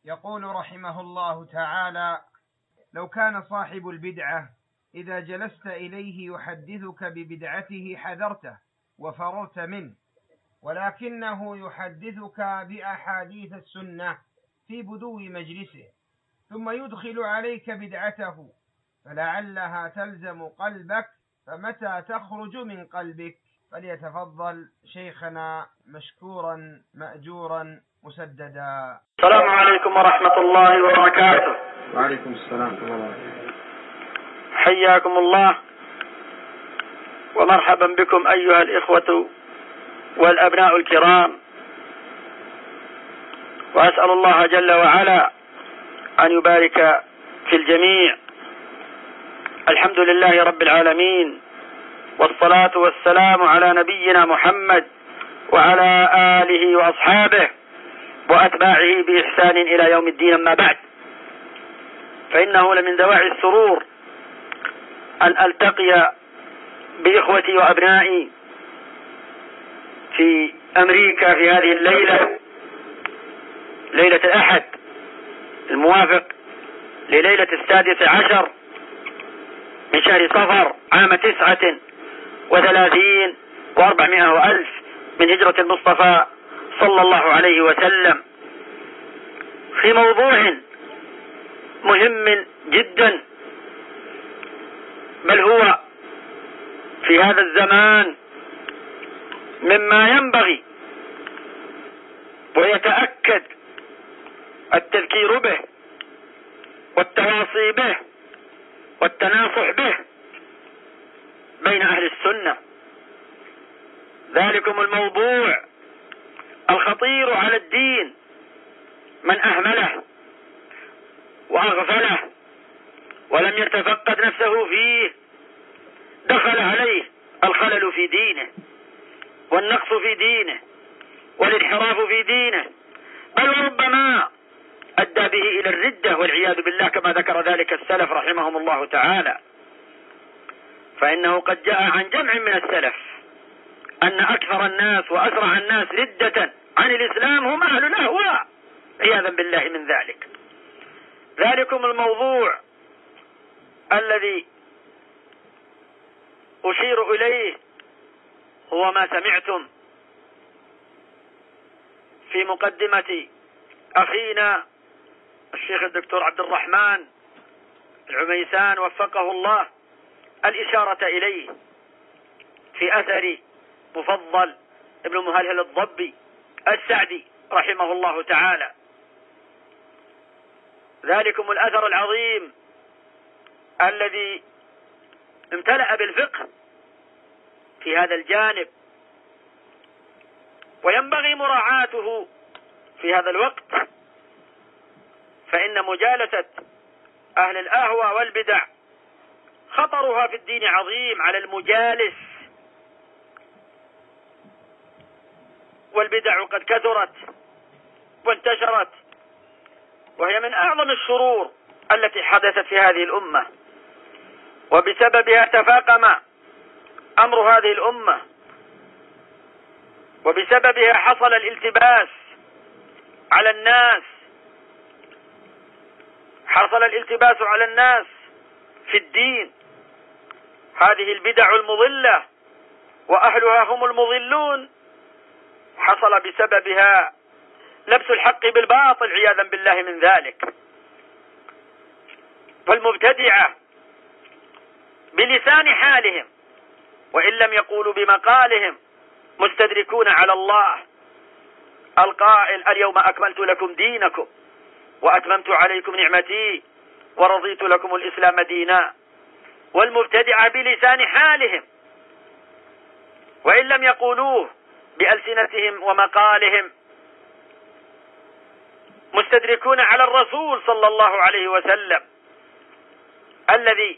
يقول رحمه الله تعالى: لو كان صاحب البدعة إذا جلست إليه يحدثك ببدعته حذرته وفررت منه، ولكنه يحدثك بأحاديث السنة في بدو مجلسه، ثم يدخل عليك بدعته فلعلها تلزم قلبك، فمتى تخرج من قلبك؟ فليتفضل شيخنا مشكورا مأجورا مسددا. السلام عليكم ورحمة الله وبركاته. وعليكم السلام ورحمة الله وبركاته. حياكم الله ومرحبا بكم أيها الإخوة والأبناء الكرام، وأسأل الله جل وعلا أن يبارك في الجميع. الحمد لله رب العالمين، والصلاة والسلام على نبينا محمد وعلى آله وأصحابه وأتباعه بإحسان إلى يوم الدين. أما بعد، فإنه لمن دواعي السرور أن ألتقي بإخوتي وأبنائي في أمريكا في هذه الليلة، ليلة الأحد الموافق لليلة 16 من شهر صفر عام 39 و400 ألف من هجرة المصطفى صلى الله عليه وسلم، في موضوع مهم جدا، بل هو في هذا الزمان مما ينبغي ويتأكد التذكير به والتواصي به والتناصح به بين أهل السنة. ذلكم الموضوع الخطير على الدين، من أهمله وأغفله ولم يتفقد نفسه فيه دخل عليه الخلل في دينه والنقص في دينه والانحراف في دينه، بل وربما أدى به إلى الردة والعياذ بالله، كما ذكر ذلك السلف رحمهم الله تعالى. فإنه قد جاء عن جمع من السلف أن أكثر الناس وأسرع الناس ردة عن الإسلام هم أهل الأهواء عياذا بالله من ذلك. ذلكم الموضوع الذي أشير إليه هو ما سمعتم في مقدمة أخينا الشيخ الدكتور عبد الرحمن العميسان وفقه الله الإشارة إليه في أثر مفضل ابن مهلهل الضبي السعدي رحمه الله تعالى. ذلكم الأثر العظيم الذي امتلأ بالفقه في هذا الجانب، وينبغي مراعاته في هذا الوقت، فإن مجالسة أهل الأهوى والبدع خطرها في الدين عظيم على المجالس، والبدع قد كثرت وانتشرت، وهي من أعظم الشرور التي حدثت في هذه الأمة، وبسببها تفاقم أمر هذه الأمة، وبسببها حصل الالتباس على الناس، حصل الالتباس على الناس في الدين. هذه البدع المضلة وأهلها هم المضلون، حصل بسببها لبس الحق بالباطل عياذا بالله من ذلك. فالمبتدعة بلسان حالهم وإن لم يقولوا بمقالهم مستدركون على الله القائل: اليوم أكملت لكم دينكم وأتممت عليكم نعمتي ورضيت لكم الإسلام دينا. والمبتدعة بلسان حالهم وإن لم يقولوه بألسنتهم ومقالهم مستدركون على الرسول صلى الله عليه وسلم الذي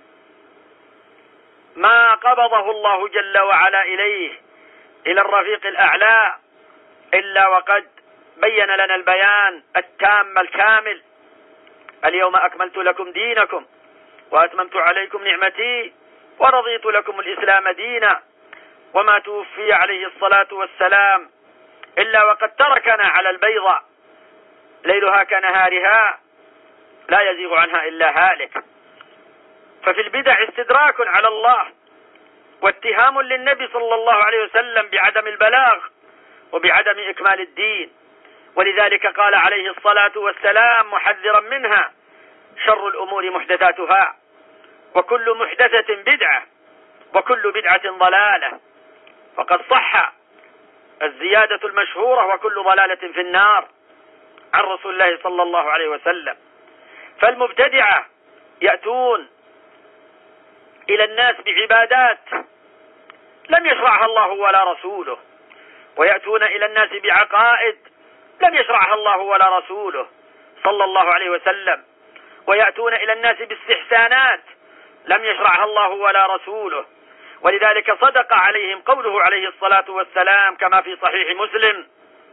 ما قبضه الله جل وعلا إليه إلى الرفيق الأعلى إلا وقد بين لنا البيان التام الكامل: اليوم أكملت لكم دينكم وأتممت عليكم نعمتي ورضيت لكم الإسلام دينا. وما توفي عليه الصلاة والسلام إلا وقد تركنا على البيضة ليلها كنهارها لا يزيغ عنها إلا هالك. ففي البدع استدراك على الله واتهام للنبي صلى الله عليه وسلم بعدم البلاغ وبعدم إكمال الدين. ولذلك قال عليه الصلاة والسلام محذرا منها: شر الأمور محدثاتها، وكل محدثة بدعة، وكل بدعة ضلالة. وقد صح الزيادة المشهورة: وكل ضلالة في النار، عن رسول الله صلى الله عليه وسلم. فالمبتدعة يأتون إلى الناس بعبادات لم يشرعها الله ولا رسوله، ويأتون إلى الناس بعقائد لم يشرعها الله ولا رسوله صلى الله عليه وسلم، ويأتون إلى الناس باستحسانات لم يشرعها الله ولا رسوله. ولذلك صدق عليهم قوله عليه الصلاة والسلام كما في صحيح مسلم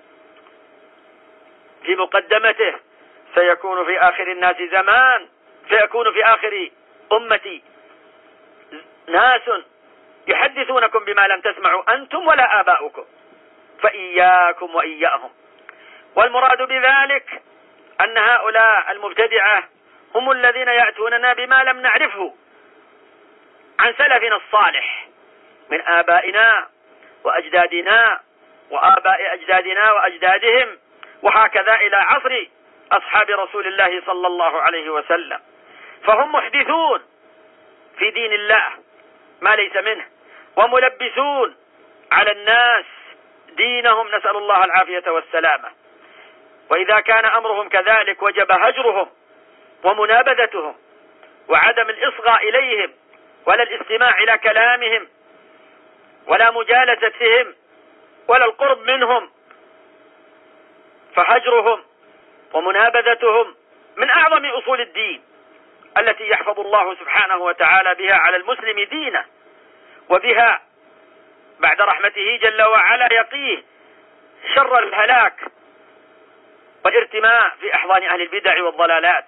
في مقدمته: سيكون في آخر الناس زمان، سيكون في آخر أمتي ناس يحدثونكم بما لم تسمعوا أنتم ولا آباؤكم، فإياكم وإياهم. والمراد بذلك أن هؤلاء المبتدعة هم الذين يأتوننا بما لم نعرفه عن سلفنا الصالح من آبائنا وأجدادنا وآباء أجدادنا وأجدادهم، وهكذا إلى عصر أصحاب رسول الله صلى الله عليه وسلم. فهم محدثون في دين الله ما ليس منه، وملبسون على الناس دينهم، نسأل الله العافية والسلامة. وإذا كان أمرهم كذلك وجب هجرهم ومنابذتهم، وعدم الإصغاء إليهم ولا الاستماع إلى كلامهم ولا مجالستهم ولا القرب منهم. فهجرهم ومنابذتهم من أعظم أصول الدين التي يحفظ الله سبحانه وتعالى بها على المسلم دينه، وبها بعد رحمته جل وعلا يقيه شر الهلاك والارتماء في أحضان أهل البدع والضلالات.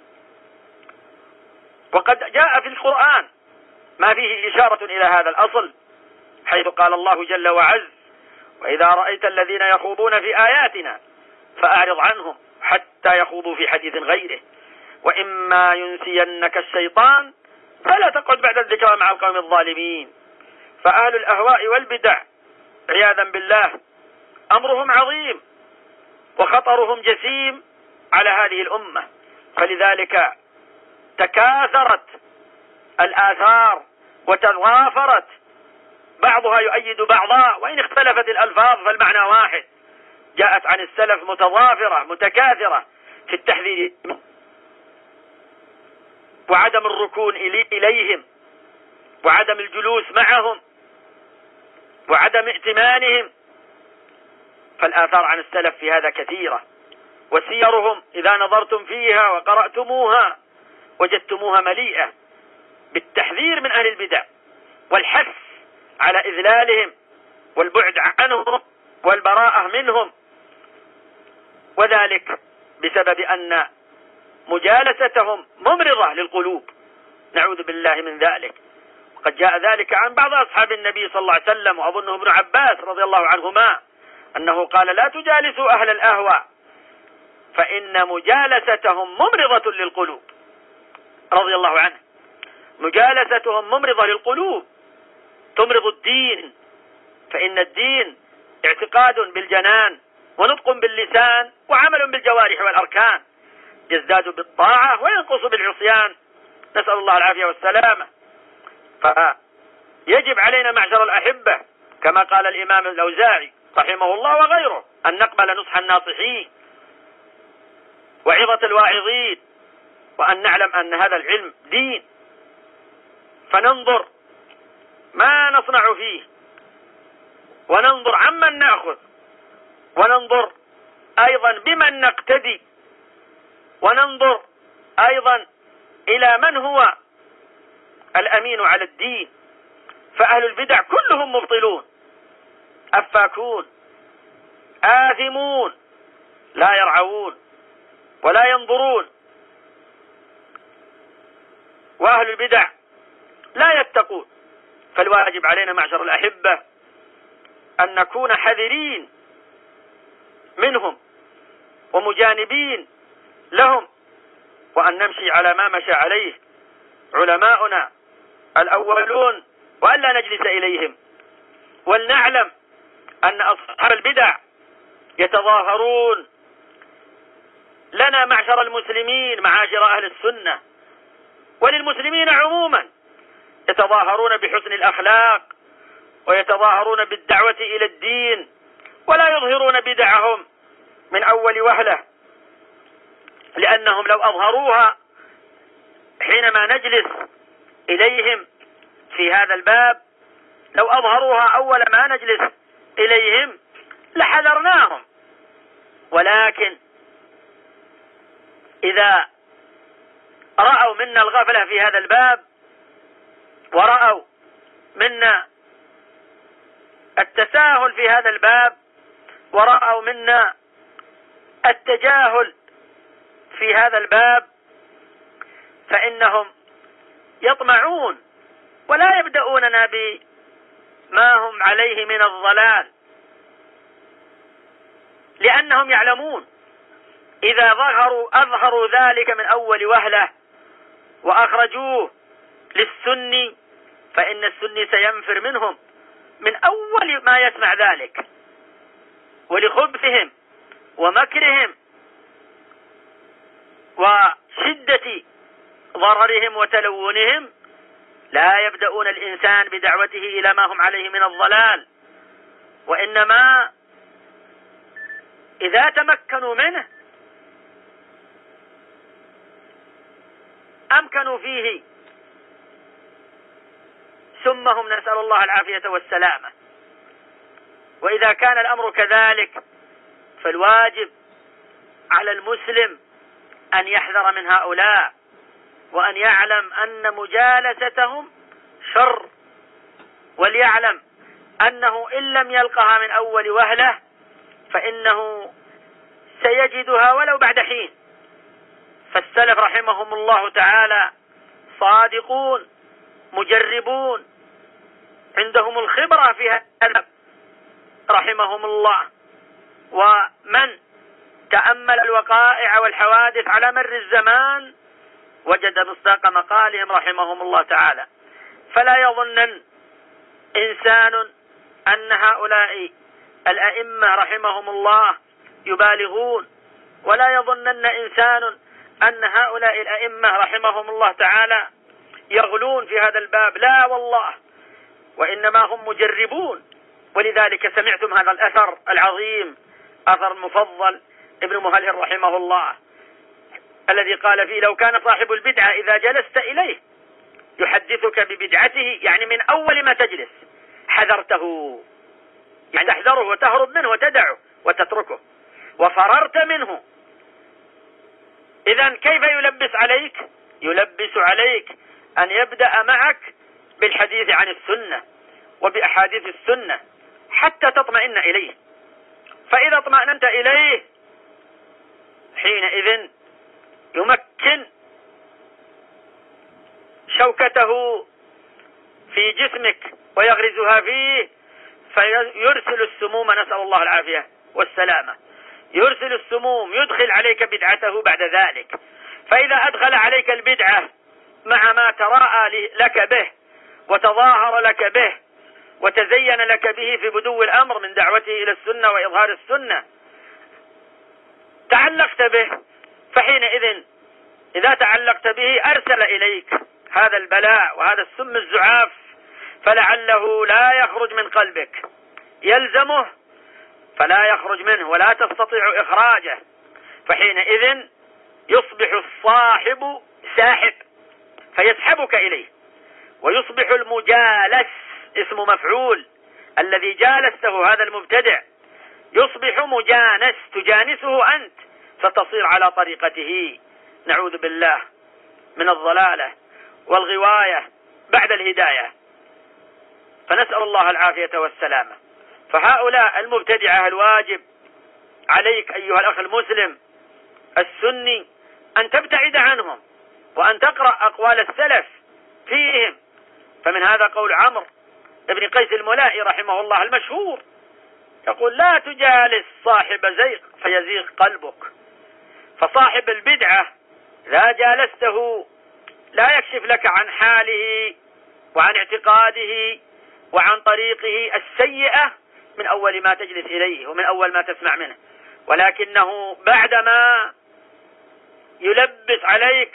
وقد جاء في القرآن ما فيه إشارة إلى هذا الأصل، حيث قال الله جل وعز: وإذا رأيت الذين يخوضون في آياتنا فأعرض عنهم حتى يخوضوا في حديث غيره، وإما ينسينك الشيطان فلا تقعد بعد الذكرى مع القوم الظالمين. فأهل الأهواء والبدع عياذا بالله أمرهم عظيم وخطرهم جسيم على هذه الأمة، فلذلك تكاثرت الآثار وتضافرت، بعضها يؤيد بعضا، وإن اختلفت الألفاظ فالمعنى واحد. جاءت عن السلف متضافرة متكاثرة في التحذير وعدم الركون إليهم وعدم الجلوس معهم وعدم ائتمانهم. فالآثار عن السلف في هذا كثيرة، وسيرهم إذا نظرتم فيها وقرأتموها وجدتموها مليئة بالتحذير من أهل البدع والحث على إذلالهم والبعد عنهم والبراءة منهم، وذلك بسبب أن مجالستهم ممرضة للقلوب، نعوذ بالله من ذلك. وقد جاء ذلك عن بعض أصحاب النبي صلى الله عليه وسلم، وأظنه ابن عباس رضي الله عنهما، أنه قال: لا تجالسوا أهل الأهواء فإن مجالستهم ممرضة للقلوب، رضي الله عنه. مجالستهم ممرضة للقلوب، تمرض الدين، فإن الدين اعتقاد بالجنان ونطق باللسان وعمل بالجوارح والأركان، يزداد بالطاعة وينقص بالعصيان، نسأل الله العافية والسلامة. فيجب علينا معشر الأحبة كما قال الإمام الأوزاعي رحمه الله وغيره أن نقبل نصح الناصحين وعظة الواعظين، وأن نعلم أن هذا العلم دين، فننظر ما نصنع فيه، وننظر عمن نأخذ، وننظر أيضا بمن نقتدي، وننظر أيضا إلى من هو الأمين على الدين. فأهل البدع كلهم مبطلون أفاكون آثمون لا يرعون ولا ينظرون، وأهل البدع لا يتقون. فالواجب علينا معشر الأحبة أن نكون حذرين منهم ومجانبين لهم، وأن نمشي على ما مشى عليه علماؤنا الأولون، وألا نجلس إليهم. ولنعلم أن أصحاب البدع يتظاهرون لنا معشر المسلمين، معاشر أهل السنة، وللمسلمين عموما، يتظاهرون بحسن الأخلاق ويتظاهرون بالدعوة إلى الدين، ولا يظهرون بدعهم من أول وهلة، لأنهم لو أظهروها حينما نجلس إليهم في هذا الباب، لو أظهروها أول ما نجلس إليهم لحذرناهم. ولكن إذا رأوا منا الغفلة في هذا الباب، ورأوا منا التساهل في هذا الباب، ورأوا منا التجاهل في هذا الباب، فإنهم يطمعون ولا يبدأوننا بما هم عليه من الضلال، لأنهم يعلمون إذا أظهروا ذلك من أول وهلة وأخرجوه للسني، فإن السني سينفر منهم من أول ما يسمع ذلك، ولخبثهم ومكرهم وشدة ضررهم وتلونهم لا يبدأون الإنسان بدعوته إلى ما هم عليه من الضلال، وإنما إذا تمكنوا منه أمكنوا فيه سمهم، نسأل الله العافية والسلامة. وإذا كان الأمر كذلك فالواجب على المسلم أن يحذر من هؤلاء، وأن يعلم أن مجالستهم شر، وليعلم أنه إن لم يلقها من أول وهلة فإنه سيجدها ولو بعد حين. فالسلف رحمهم الله تعالى صادقون مجربون، عندهم الخبرة في هذا رحمهم الله، ومن تأمل الوقائع والحوادث على مر الزمان وجد مصداق مقالهم رحمهم الله تعالى. فلا يظنن إنسان أن هؤلاء الأئمة رحمهم الله يبالغون، ولا يظنن إنسان أن هؤلاء الأئمة رحمهم الله تعالى يغلون في هذا الباب، لا والله، وإنما هم مجربون. ولذلك سمعتم هذا الأثر العظيم، أثر المفضل ابن مهلهل رحمه الله، الذي قال فيه: لو كان صاحب البدعة إذا جلست إليه يحدثك ببدعته، يعني من أول ما تجلس حذرته، يعني تحذره وتهرب منه وتدعه وتتركه، وفررت منه. إذن كيف يلبس عليك؟ يلبس عليك أن يبدأ معك بالحديث عن السنة وبأحاديث السنة حتى تطمئن إليه. فإذا اطمأننت إليه حينئذ يمكن شوكته في جسمك ويغرزها فيه، فيرسل السموم، نسأل الله العافية والسلامة، يرسل السموم، يدخل عليك بدعته بعد ذلك. فإذا أدخل عليك البدعة مع ما تراءى لك به وتظاهر لك به وتزين لك به في بدو الأمر من دعوته إلى السنة وإظهار السنة، تعلقت به، فحينئذ إذا تعلقت به أرسل إليك هذا البلاء وهذا السم الزعاف، فلعله لا يخرج من قلبك، يلزمه فلا يخرج منه ولا تستطيع إخراجه، فحينئذ يصبح الصاحب ساحب فيسحبك إليه، ويصبح المجالس، اسم مفعول، الذي جالسته هذا المبتدع يصبح مجانس، تجانسه أنت فتصير على طريقته. نعوذ بالله من الضلالة والغواية بعد الهداية، فنسأل الله العافية والسلامة. فهؤلاء المبتدعة الواجب عليك أيها الأخ المسلم السني أن تبتعد عنهم، وأن تقرأ أقوال السلف فيهم. فمن هذا قول عمرو ابن قيس الملائي رحمه الله المشهور، يقول: لا تجالس صاحب زيغ فيزيغ قلبك، فصاحب البدعة إذا جالسته لا يكشف لك عن حاله وعن اعتقاده وعن طريقه السيئة من أول ما تجلس إليه ومن أول ما تسمع منه، ولكنه بعدما يلبس عليك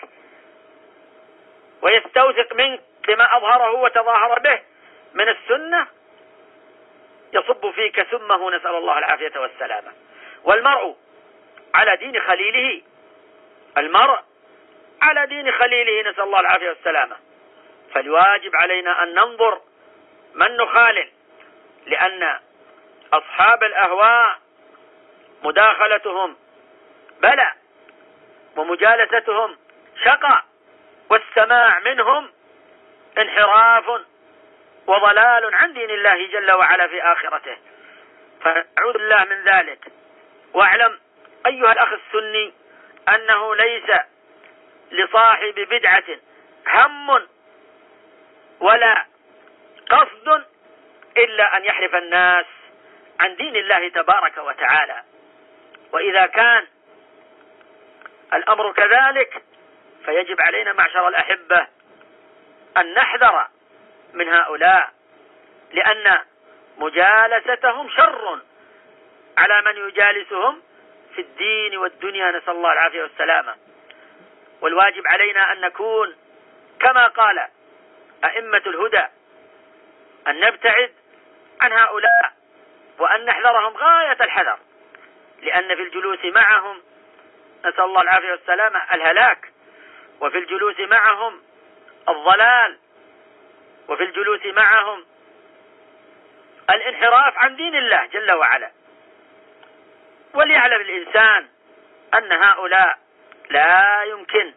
ويستوثق منك بما أظهره وتظاهر به من السنة يصب فيك سمه، نسأل الله العافية والسلامة. والمرء على دين خليله، المرء على دين خليله، نسأل الله العافية والسلامة. فالواجب علينا أن ننظر من نخالل، لأن أصحاب الأهواء مداخلتهم بلى ومجالستهم شقى، والسماع منهم انحراف وضلال عن دين الله جل وعلا في آخرته، فنعوذ بالله من ذلك. واعلم أيها الأخ السني أنه ليس لصاحب بدعة هم ولا قصد إلا أن يحرف الناس عن دين الله تبارك وتعالى. وإذا كان الأمر كذلك فيجب علينا معشر الأحبة أن نحذر من هؤلاء، لأن مجالستهم شر على من يجالسهم في الدين والدنيا، نسأل الله العافية والسلامة. والواجب علينا أن نكون كما قال أئمة الهدى، أن نبتعد عن هؤلاء وأن نحذرهم غاية الحذر، لأن في الجلوس معهم نسأل الله العافية والسلامة الهلاك، وفي الجلوس معهم الضلال، وفي الجلوس معهم الانحراف عن دين الله جل وعلا. وليعلم الإنسان أن هؤلاء لا يمكن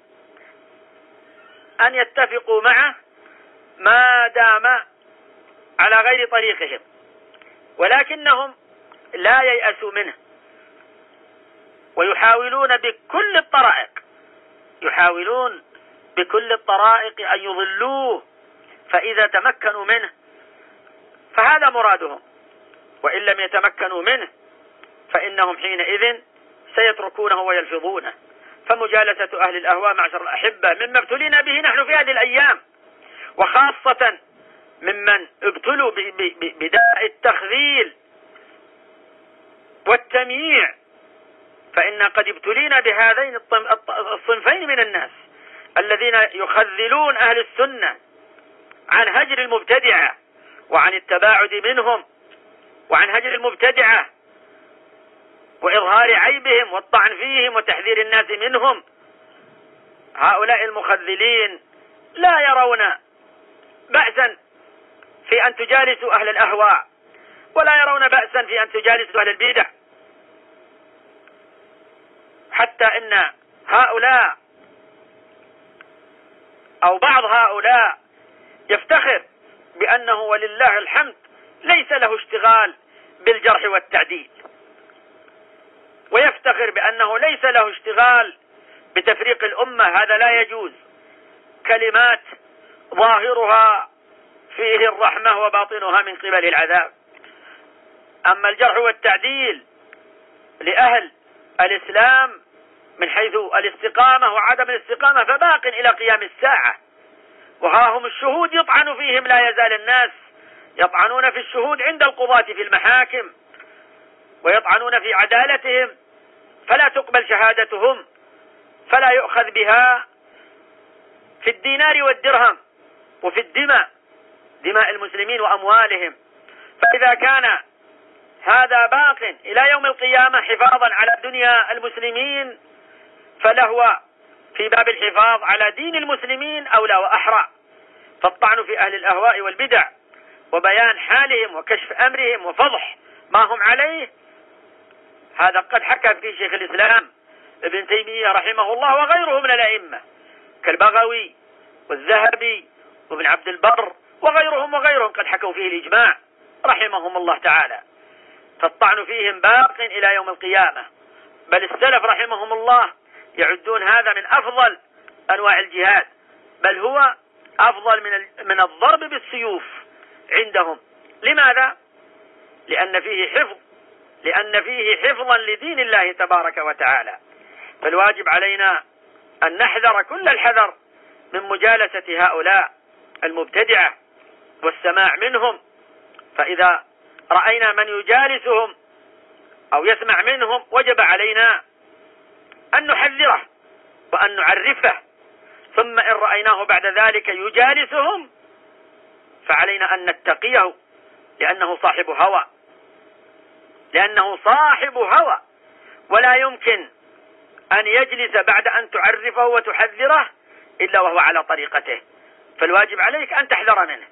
أن يتفقوا معه ما دام على غير طريقهم، ولكنهم لا ييأسوا منه ويحاولون بكل الطرائق أن يضلوه، فإذا تمكنوا منه فهذا مرادهم، وإن لم يتمكنوا منه فإنهم حينئذ سيتركونه ويلفظونه. فمجالسة أهل الأهواء معشر الأحبة مما ابتلينا به نحن في هذه الأيام، وخاصة ممن ابتلوا بداء التخذيل والتمييع، فإن قد ابتلينا بهذين الصنفين من الناس الذين يخذلون أهل السنة عن هجر المبتدعة وعن التباعد منهم، وعن هجر المبتدعة وإظهار عيبهم والطعن فيهم وتحذير الناس منهم. هؤلاء المخذلين لا يرون بأسا في أن تجالسوا أهل الأهواء، ولا يرون بأسا في أن تجالسوا أهل البدع، حتى إن هؤلاء أو بعض هؤلاء يفتخر بأنه ولله الحمد ليس له اشتغال بالجرح والتعديل، ويفتخر بأنه ليس له اشتغال بتفريق الأمة. هذا لا يجوز. كلمات ظاهرها فيه الرحمة وباطنها من قبل العذاب. أما الجرح والتعديل لأهل الإسلام من حيث الاستقامة وعدم الاستقامة فباق إلى قيام الساعة، وها هم الشهود يطعن فيهم، لا يزال الناس يطعنون في الشهود عند القضاة في المحاكم، ويطعنون في عدالتهم، فلا تقبل شهادتهم، فلا يؤخذ بها في الدينار والدرهم وفي دماء المسلمين وأموالهم. فإذا كان هذا باق إلى يوم القيامة حفاظا على دنيا المسلمين، فلهو في باب الحفاظ على دين المسلمين أولى وأحرى. فالطعن في أهل الأهواء والبدع وبيان حالهم وكشف أمرهم وفضح ما هم عليه، هذا قد حكى في شيخ الإسلام ابن تيمية رحمه الله وغيره من الأئمة كالبغوي والذهبي وابن عبد البر وغيرهم قد حكوا فيه الإجماع رحمهم الله تعالى. فالطعن فيهم باق إلى يوم القيامة، بل السلف رحمهم الله يعدون هذا من أفضل أنواع الجهاد، بل هو أفضل من الضرب بالسيوف عندهم. لماذا؟ لأن فيه حفظا لدين الله تبارك وتعالى. فالواجب علينا أن نحذر كل الحذر من مجالسة هؤلاء المبتدعة والسماع منهم. فإذا رأينا من يجالسهم أو يسمع منهم وجب علينا أن نحذره وأن نعرفه، ثم إن رأيناه بعد ذلك يجالسهم فعلينا أن نتقيه، لأنه صاحب هوى، ولا يمكن أن يجلس بعد أن تعرفه وتحذره إلا وهو على طريقته. فالواجب عليك أن تحذر منه،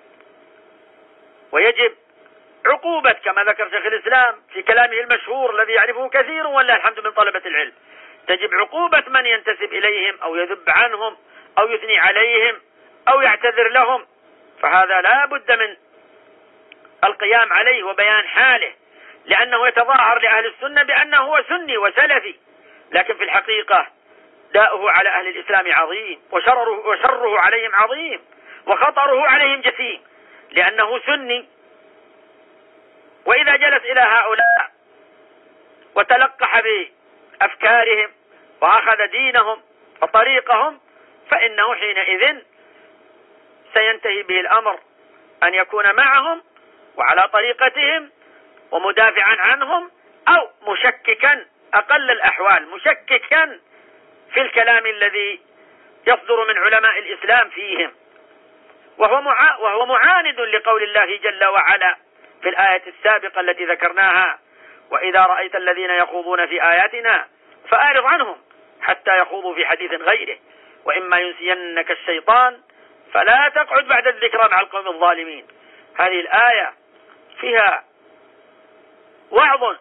ويجب عقوبة كما ذكر شيخ الإسلام في كلامه المشهور الذي يعرفه كثير والله الحمد من طلبة العلم: تجب عقوبة من ينتسب إليهم أو يذب عنهم أو يثني عليهم أو يعتذر لهم، فهذا لا بد من القيام عليه وبيان حاله، لأنه يتظاهر لأهل السنة بأنه هو سني وسلفي، لكن في الحقيقة داؤه على أهل الإسلام عظيم، وشره عليهم عظيم، وخطره عليهم جسيم، لأنه سني. وإذا جلس إلى هؤلاء وتلقح بأفكارهم وأخذ دينهم وطريقهم فإنه حينئذ سينتهي به الأمر أن يكون معهم وعلى طريقتهم ومدافعا عنهم، أو مشككا أقل الأحوال، مشككا في الكلام الذي يصدر من علماء الإسلام فيهم، وهو معاند لقول الله جل وعلا في الآية السابقة التي ذكرناها: وإذا رأيت الذين يخوضون في آياتنا فأعرض عنهم حتى يخوضوا في حديث غيره وإما ينسينك الشيطان فلا تقعد بعد الذكرى مع القوم الظالمين. هذه الآية فيها وعظ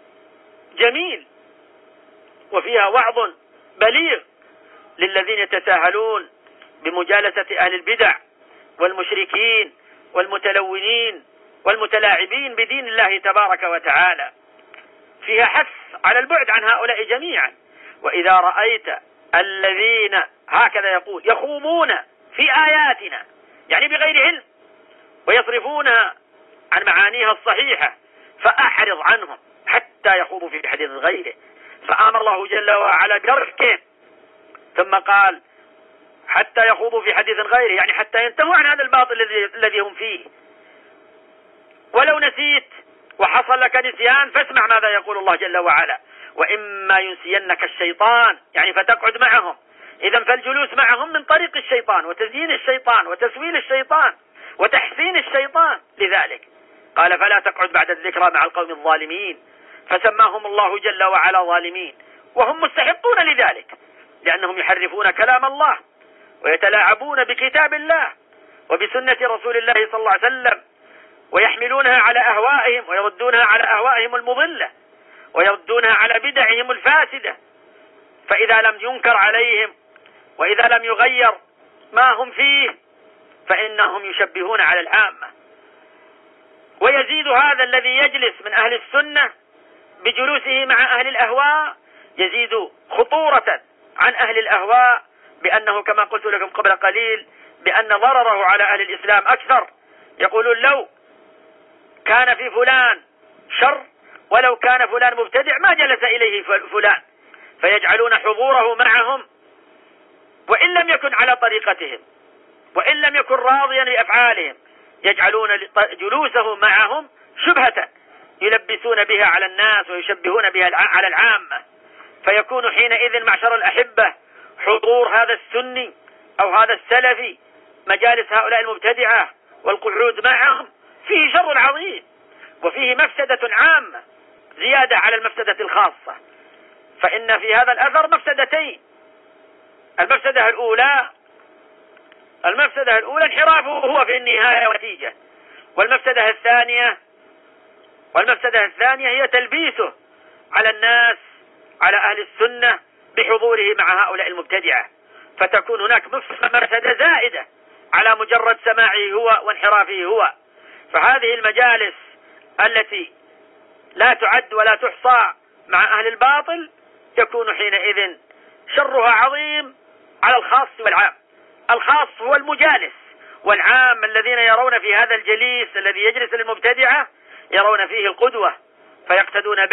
جميل وفيها وعظ بليغ للذين يتساهلون بمجالسة أهل البدع والمشركين والمتلونين والمتلاعبين بدين الله تبارك وتعالى. فيها حث على البعد عن هؤلاء جميعا. وإذا رأيت الذين، هكذا يقول، يخوضون في آياتنا، يعني بغير علم، ويصرفونها عن معانيها الصحيحة، فأعرض عنهم حتى يخوضوا في حديث غيره. فأمر الله جل وعلا تركهم، ثم قال حتى يخوضوا في حديث غيره، يعني حتى ينتهوا عن هذا الباطل الذي هم فيه. ولو نسيت وحصل لك نسيان فاسمع ماذا يقول الله جل وعلا: وإما ينسينك الشيطان، يعني فتقعد معهم. إذن فالجلوس معهم من طريق الشيطان وتزيين الشيطان وتسويل الشيطان وتحسين الشيطان. لذلك قال: فلا تقعد بعد الذكرى مع القوم الظالمين، فسماهم الله جل وعلا ظالمين، وهم مستحقون لذلك، لأنهم يحرفون كلام الله ويتلاعبون بكتاب الله وبسنة رسول الله صلى الله عليه وسلم، ويحملونها على أهوائهم ويردونها على أهوائهم المضلة ويردونها على بدعهم الفاسدة. فإذا لم ينكر عليهم وإذا لم يغير ما هم فيه فإنهم يشبهون على العامة. ويزيد هذا الذي يجلس من أهل السنة بجلوسه مع أهل الأهواء، يزيد خطورة عن أهل الأهواء، بأنه كما قلت لكم قبل قليل بأن ضرره على أهل الإسلام أكثر. يقولون لو كان في فلان شر ولو كان فلان مبتدع ما جلس إليه فلان، فيجعلون حضوره معهم وإن لم يكن على طريقتهم وإن لم يكن راضيا بأفعالهم، يجعلون جلوسه معهم شبهة يلبسون بها على الناس ويشبهون بها على العامة. فيكون حينئذ معشر الأحبة حضور هذا السني أو هذا السلفي مجالس هؤلاء المبتدعة والقعود معهم فيه شر عظيم، وفيه مفسدة عامة زيادة على المفسدة الخاصة. فإن في هذا الأثر مفسدتين: المفسدة الأولى انحرافه هو في النهاية والنتيجة، والمفسدة الثانية هي تلبيسه على الناس، على أهل السنة، بحضوره مع هؤلاء المبتدعة، فتكون هناك مفسدة زائدة على مجرد سماعه هو وانحرافه هو. فهذه المجالس التي لا تعد ولا تحصى مع أهل الباطل يكون حينئذ شرها عظيم على الخاص والعام. الخاص هو المجالس، والعام الذين يرون في هذا الجليس الذي يجلس للمبتدعة يرون فيه القدوة فيقتدون به،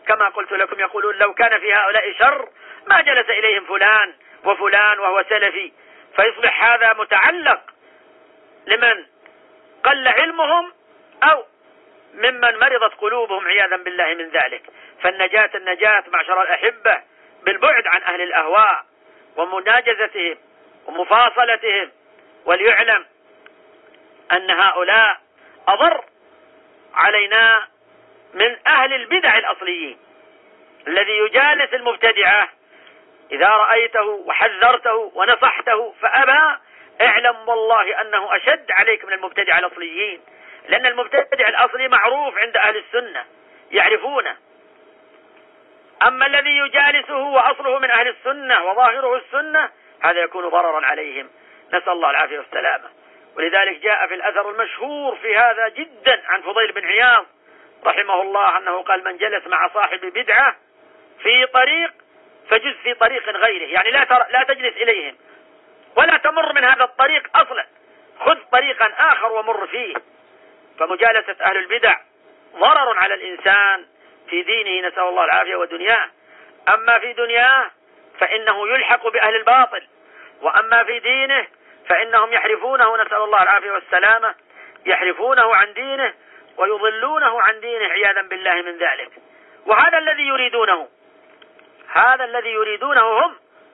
كما قلت لكم يقولون لو كان في هؤلاء شر ما جلس إليهم فلان وفلان وهو سلفي، فيصبح هذا متعلق لمن قل علمهم أو ممن مرضت قلوبهم عياذا بالله من ذلك. فالنجاة معشر الأحبة بالبعد عن أهل الأهواء ومناجزتهم ومفاصلتهم. وليعلم أن هؤلاء أضر علينا من أهل البدع الأصليين. الذي يجالس المبتدعة إذا رأيته وحذرته ونصحته فأبى، اعلم والله أنه أشد عليك من المبتدع الأصليين، لأن المبتدع الأصلي معروف عند أهل السنة يعرفونه. أما الذي يجالسه وأصله من أهل السنة وظاهره السنة هذا يكون ضررا عليهم، نسأل الله العافية والسلامة. ولذلك جاء في الأثر المشهور في هذا جدا عن فضيل بن عياض رحمه الله أنه قال: من جلس مع صاحب بدعة في طريق فجز في طريق غيره، يعني لا تجلس إليهم ولا تمر من هذا الطريق أصلا، خذ طريقا آخر ومر فيه. فمجالسة أهل البدع ضرر على الإنسان في دينه، نسأل الله العافية ودنياه. أما في دنياه فإنه يلحق بأهل الباطل، وأما في دينه فإنهم يحرفونه، نسأل الله العافية والسلامة، يحرفونه عن دينه ويضلونه عن دينه عياذا بالله من ذلك. وهذا الذي يريدونه، هذا الذي يريدونه هم،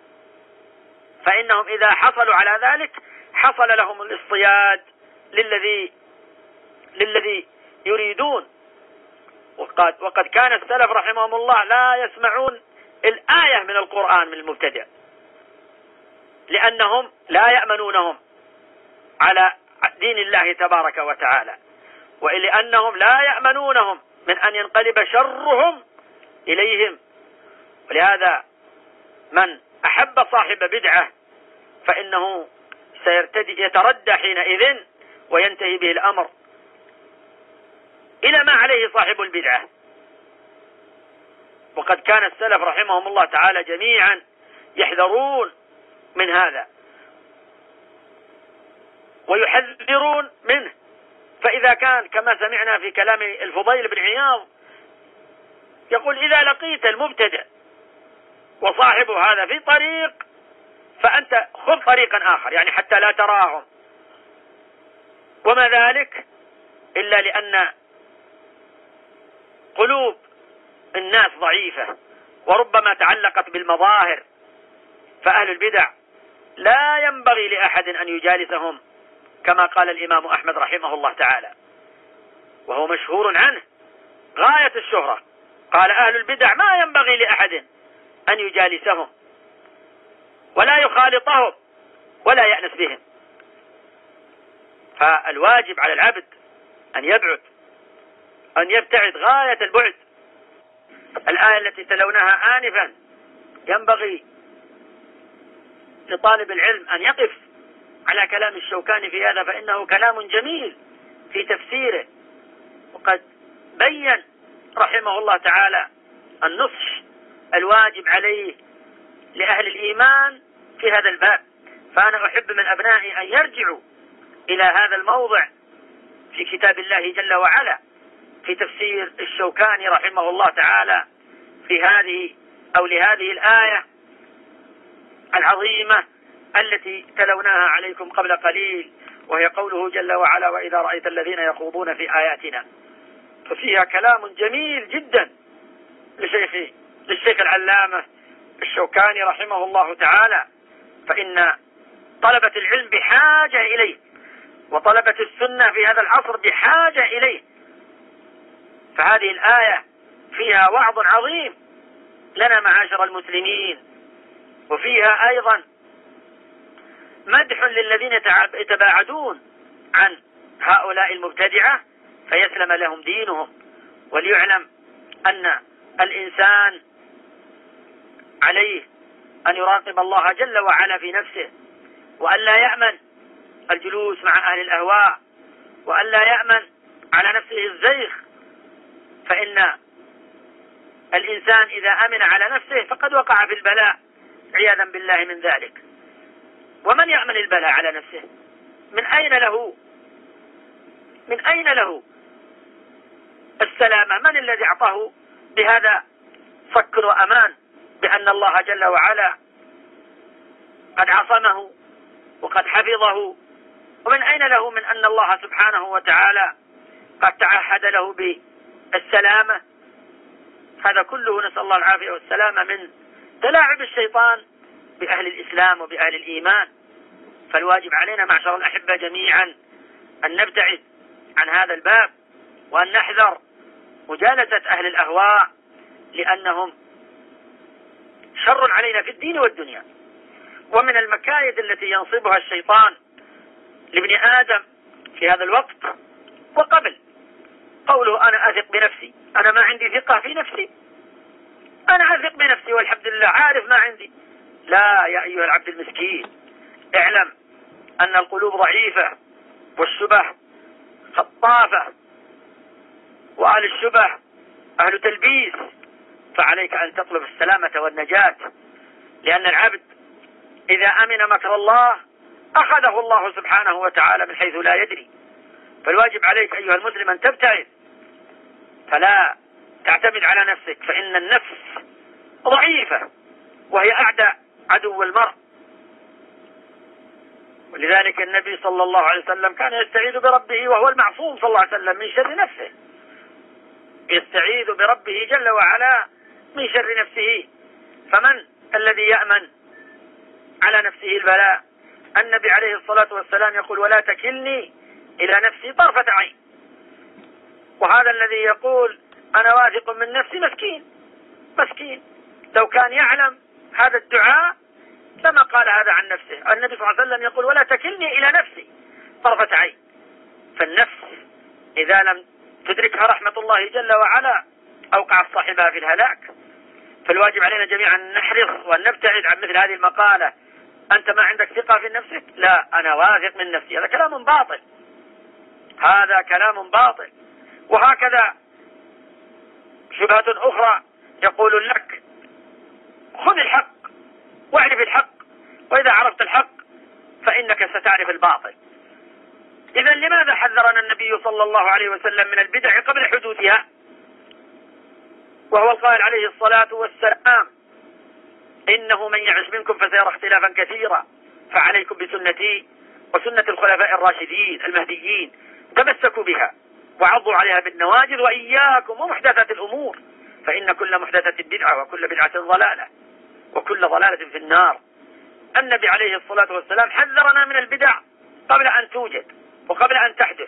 فإنهم إذا حصلوا على ذلك حصل لهم الاصطياد للذي يريدون. وقد كان السلف رحمهم الله لا يسمعون الآية من القرآن من المبتدع، لأنهم لا يأمنونهم على دين الله تبارك وتعالى، ولأنهم لا يأمنونهم من أن ينقلب شرهم إليهم. ولهذا من أحب صاحب بدعة فإنه يتردى حينئذ وينتهي به الأمر إلى ما عليه صاحب البدعة. وقد كان السلف رحمهم الله تعالى جميعا يحذرون من هذا ويحذرون منه. فإذا كان كما سمعنا في كلام الفضيل بن عياض يقول: إذا لقيت المبتدع وصاحبه هذا في طريق فأنت خذ طريقا آخر، يعني حتى لا تراهم. وما ذلك إلا لأن قلوب الناس ضعيفة وربما تعلقت بالمظاهر، فأهل البدع لا ينبغي لأحد أن يجالسهم، كما قال الإمام أحمد رحمه الله تعالى، وهو مشهور عنه غاية الشهرة، قال: أهل البدع ما ينبغي لأحد أن يجالسهم ولا يخالطهم ولا يأنس بهم. فالواجب على العبد أن يبتعد غاية البعد. الآية التي تلوناها آنفا ينبغي لطالب العلم أن يقف على كلام الشوكاني في هذا، فإنه كلام جميل في تفسيره، وقد بين رحمه الله تعالى النصح الواجب عليه لأهل الإيمان في هذا الباب. فأنا أحب من أبنائي أن يرجعوا إلى هذا الموضع في كتاب الله جل وعلا في تفسير الشوكاني رحمه الله تعالى في لهذه الآية العظيمة التي تلوناها عليكم قبل قليل، وهي قوله جل وعلا: وإذا رأيت الذين يخوضون في آياتنا. ففيها كلام جميل جدا للشيخ العلامة الشوكاني رحمه الله تعالى. فإن طلبة العلم بحاجة إليه، وطلبة السنة في هذا العصر بحاجة إليه. فهذه الآية فيها وعظ عظيم لنا معاشر المسلمين، وفيها أيضا مدح للذين يتباعدون عن هؤلاء المبتدعة فيسلم لهم دينهم. وليعلم أن الإنسان عليه أن يراقب الله جل وعلا في نفسه، وأن لا يأمن الجلوس مع أهل الأهواء، وأن لا يأمن على نفسه الزيغ. فإن الإنسان إذا أمن على نفسه فقد وقع في البلاء عياذا بالله من ذلك. ومن يأمن البلاء على نفسه؟ من أين له السلامة؟ من الذي أعطاه بهذا صك وأمان بأن الله جل وعلا قد عصمه وقد حفظه. ومن أين له من أن الله سبحانه وتعالى قد تعهد له بالسلامة؟ هذا كله نسأل الله العافية والسلامة من تلاعب الشيطان بأهل الإسلام وبأهل الإيمان. فالواجب علينا معشر الأحبة جميعا أن نبتعد عن هذا الباب وأن نحذر مجالسة أهل الأهواء، لأنهم شر علينا في الدين والدنيا. ومن المكايد التي ينصبها الشيطان لابن آدم في هذا الوقت وقبل قوله أنا أثق بنفسي، أنا ما عندي ثقة في نفسي، أنا أثق بنفسي والحمد لله عارف ما عندي. لا يا أيها العبد المسكين، اعلم أن القلوب ضعيفة والشبه خطافة، وأهل الشبه أهل تلبيس، فعليك أن تطلب السلامة والنجاة، لأن العبد إذا أمن مكر الله أخذه الله سبحانه وتعالى من حيث لا يدري. فالواجب عليك أيها المسلم أن تبتعد، فلا تعتمد على نفسك، فإن النفس ضعيفة وهي أعدى عدو المرء. ولذلك النبي صلى الله عليه وسلم كان يستعيذ بربه، وهو المعصوم صلى الله عليه وسلم من شر نفسه، يستعيذ بربه جل وعلا من شر نفسه. فمن الذي يأمن على نفسه البلاء؟ النبي عليه الصلاة والسلام يقول ولا تكلني إلى نفسي طرفة عين. وهذا الذي يقول أنا واثق من نفسي مسكين، لو كان يعلم هذا الدعاء لما قال هذا عن نفسه. النبي صلى الله عليه وسلم يقول ولا تكلني إلى نفسي طرفة عين. فالنفس إذا لم تدركها رحمة الله جل وعلا أوقع صاحبها في الهلاك. فالواجب علينا جميعا أن نحرص وأن نبتعد عن مثل هذه المقالة، أنت ما عندك ثقة في نفسك، لا أنا واثق من نفسي، هذا كلام باطل، هذا كلام باطل. وهكذا شبهة أخرى يقول لك خذ الحق واعرف الحق، وإذا عرفت الحق فإنك ستعرف الباطل. إذا لماذا حذرنا النبي صلى الله عليه وسلم من البدع قبل حدوثها؟ وهو القائل عليه الصلاة والسلام إنه من يعش منكم فسيرى اختلافا كثيرا، فعليكم بسنتي وسنة الخلفاء الراشدين المهديين، تمسكوا بها وعضوا عليها بالنواجذ، وإياكم ومحدثات الأمور، فإن كل محدثة بدعة وكل بدعة ضلالة وكل ضلالة في النار. النبي عليه الصلاة والسلام حذرنا من البدع قبل أن توجد وقبل أن تحدث،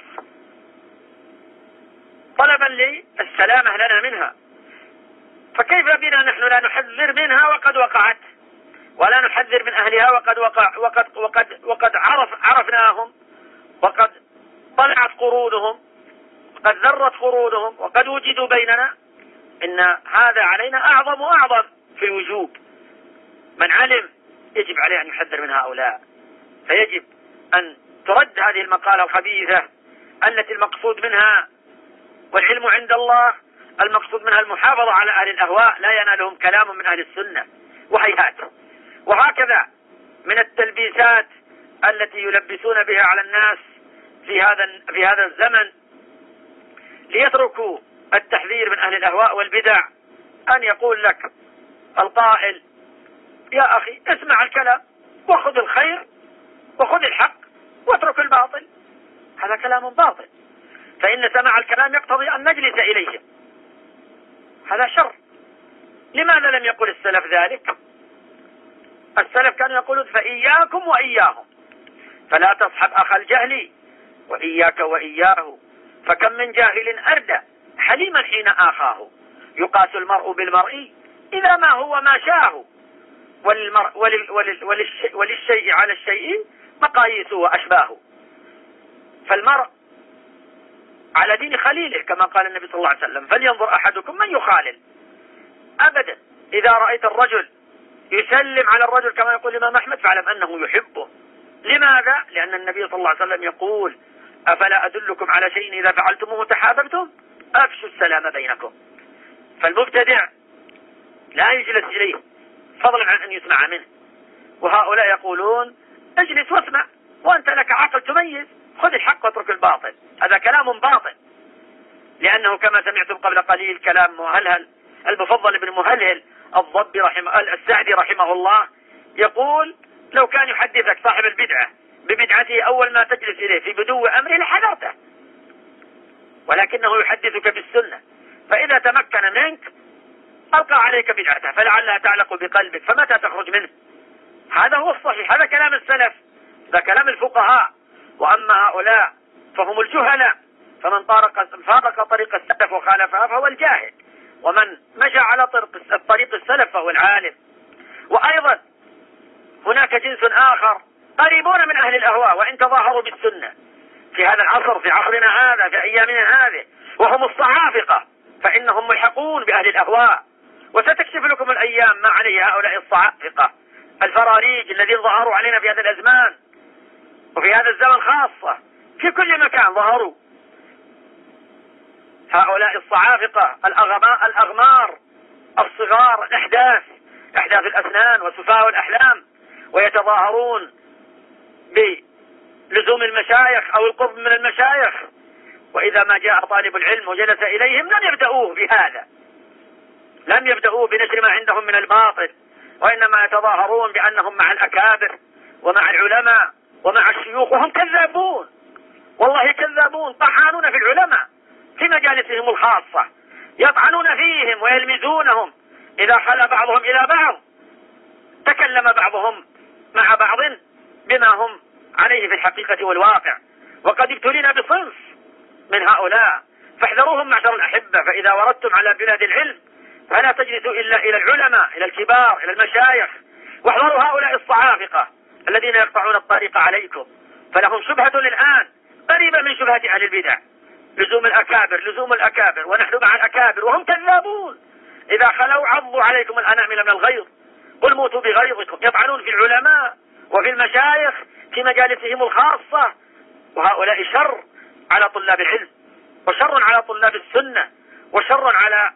طلبا للسلامة لنا منها. فكيف بنا نحن لا نحذر منها وقد وقعت، ولا نحذر من أهلها وقد عرفناهم، وقد طلعت قرونهم، قد ذرت قرونهم، وقد وجدوا بيننا. إن هذا علينا أعظم في الوجوب. من علم يجب عليه أن يحذر من هؤلاء، فيجب أن ترد هذه المقالة الخبيثة التي المقصود منها والعلم عند الله، المقصود منها المحافظة على أهل الأهواء، لا ينالهم كلام من أهل السنة وهيهات. وهكذا من التلبيسات التي يلبسون بها على الناس في هذا الزمن ليتركوا التحذير من أهل الأهواء والبدع، أن يقول لك القائل يا أخي اسمع الكلام وخذ الخير وخذ الحق واترك الباطل. هذا كلام باطل، فإن سماع الكلام يقتضي أن نجلس إليه، هذا شر. لماذا لم يقل السلف ذلك؟ السلف كانوا يقولون فإياكم وإياهم، فلا تصحب أخ الجهل وإياك وإياه، فكم من جاهل أردى حليما حين آخاه، يقاس المرء بالمرء إذا ما هو ما شاه، وللشيء على الشيء مقاييس وأشباه. فالمرء على دين خليله كما قال النبي صلى الله عليه وسلم فلينظر أحدكم من يخالل. أبدا إذا رأيت الرجل يسلم على الرجل كما يقول الإمام أحمد فاعلم أنه يحبه. لماذا؟ لأن النبي صلى الله عليه وسلم يقول أفلا أدلكم على شيء إذا فعلتموه تحاببتم أفشوا السلام بينكم. فالمبتدع لا يجلس إليه فضلا عن أن يسمع منه. وهؤلاء يقولون اجلس واسمع وأنت لك عقل تميز، خذ الحق واترك الباطل. هذا كلام باطل، لأنه كما سمعتم قبل قليل كلام مهلهل المفضل بن مهلهل الضبي السعدي رحمه الله يقول: لو كان يحدثك صاحب البدعة ببدعته أول ما تجلس إليه في بدو أمره لحذرته، ولكنه يحدثك بالسنة، فإذا تمكن منك ألقى عليك بدعته فلعلها تعلق بقلبك، فمتى تخرج منه؟ هذا هو الصحيح، هذا كلام السلف، هذا كلام الفقهاء. وأما هؤلاء فهم الجهلاء، فمن فارق طريق السلف وخالفها فهو الجاهل، ومن مشى على طريق السلف فهو العالم. وأيضا هناك جنس آخر قريبون من أهل الأهواء وإن تظاهروا بالسنة في هذا العصر، في عصرنا هذا، في أيامنا هذه، وهم الصعافقة، فإنهم ملحقون بأهل الأهواء. وستكشف لكم الأيام ما عليه هؤلاء الصعافقة الفراريج الذين ظهروا علينا في هذا الأزمان وفي هذا الزمن خاصة، في كل مكان ظهروا هؤلاء الصعافقة الأغمار الصغار، أحداث الأسنان وسفهاء الأحلام، ويتظاهرون بلزوم المشايخ أو القرب من المشايخ، وإذا ما جاء طالب العلم وجلس إليهم لم يبدأوه بهذا، لم يبدأوه بنشر ما عندهم من الباطل، وإنما يتظاهرون بأنهم مع الأكابر ومع العلماء ومع الشيوخ، وهم كذابون، والله كذابون، طحانون في العلماء في مجالسهم الخاصة، يطعنون فيهم ويلمزونهم. إذا خلى بعضهم إلى بعض تكلم بعضهم مع بعض بما هم عليه في الحقيقة والواقع. وقد ابتلينا بصنف من هؤلاء، فاحذروهم معشر الأحبة. فإذا وردتم على بلاد العلم فلا تجلسوا إلا إلى العلماء، إلى الكبار، إلى المشايخ، واحذروا هؤلاء الصعافقة الذين يقطعون الطريق عليكم، فلهم شبهة الآن قريبة من شبهة أهل البدع، لزوم الأكابر، ونحن مع الأكابر، وهم كذابون. إذا خلوا عضوا عليكم الأنامل من الغيظ، قل موتوا بغيظكم. يطعنون في العلماء وفي المشايخ في مجالسهم الخاصة، وهؤلاء شر على طلاب العلم، وشر على طلاب السنة، وشر على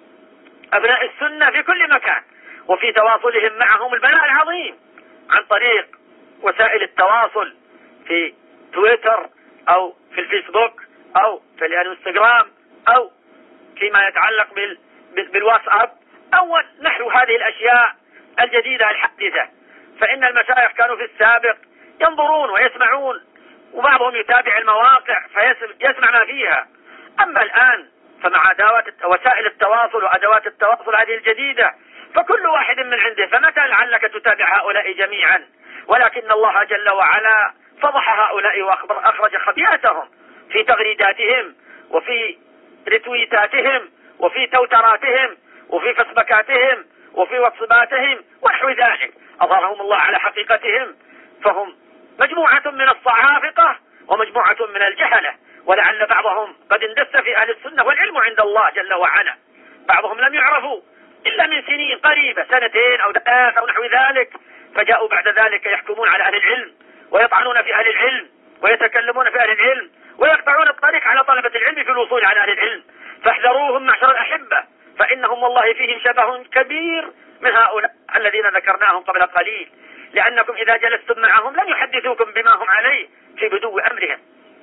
أبناء السنة في كل مكان، وفي تواصلهم معهم البلاء العظيم عن طريق وسائل التواصل في تويتر أو في الفيسبوك أو في الانستغرام أو فيما يتعلق بالواتساب أو نحو هذه الأشياء الجديدة الحديثة. فإن المشايخ كانوا في السابق ينظرون ويسمعون، وبعضهم يتابع المواقع فيسمع ما فيها. أما الآن فمع وسائل التواصل وأدوات التواصل هذه الجديدة فكل واحد من عنده، فمتى لعلك تتابع هؤلاء جميعا؟ ولكن الله جل وعلا فضح هؤلاء وأخرج خبيئتهم في تغريداتهم وفي رتويتاتهم وفي توتراتهم وفي فسبكاتهم وفي واتساباتهم ونحو ذلك، أظهرهم الله على حقيقتهم. فهم مجموعة من الصعافقة ومجموعة من الجهلة، ولعل بعضهم قد اندس في أهل السنة والعلم عند الله جل وعلا. بعضهم لم يعرفوا إلا من سنين قريبة، 2 أو 3 أو نحو ذلك، فجاءوا بعد ذلك يحكمون على أهل العلم ويطعنون في أهل العلم ويتكلمون في أهل العلم ويقطعون الطريق على طلبة العلم في الوصول على أهل العلم. فاحذروهم معشر الأحبة، فإنهم والله فيهم شبه كبير من هؤلاء الذين ذكرناهم قبل قليل، لأنكم إذا جلستم معهم لن يحدثوكم بما هم عليه في بدو أمرهم،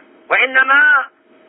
وإنما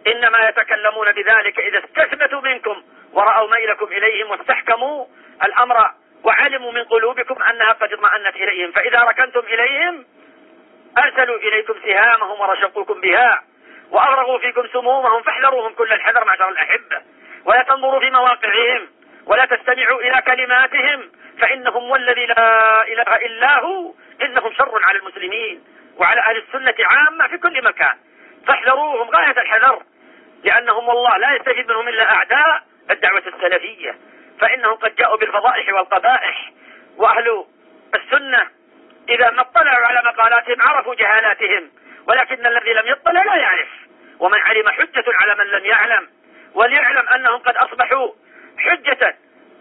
يتكلمون بذلك إذا استثبتوا منكم ورأوا ميلكم إليهم واستحكموا الأمر وعلموا من قلوبكم أنها قد اطمأنت إليهم، فإذا ركنتم إليهم أرسلوا إليكم سهامهم ورشقوكم بها وأغرقوا فيكم سمومهم، فاحذروهم كل الحذر معشر الأحبة، ولا تنظروا في مواقعهم ولا تستمعوا إلى كلماتهم، فإنهم والذي لا إله إلا هو إنهم شر على المسلمين وعلى أهل السنة عامة في كل مكان. فاحذروهم غاية الحذر، لأنهم والله لا يستفيد منهم إلا أعداء الدعوة السلفية، فإنهم قد جاءوا بالفضائح والقبائح. وأهل السنة إذا ما اطلعوا على مقالاتهم عرفوا جهالاتهم، ولكن الذي لم يطلع لا يعرف، ومن علم حجة على من لم يعلم. وليعلم أنهم قد أصبحوا حجة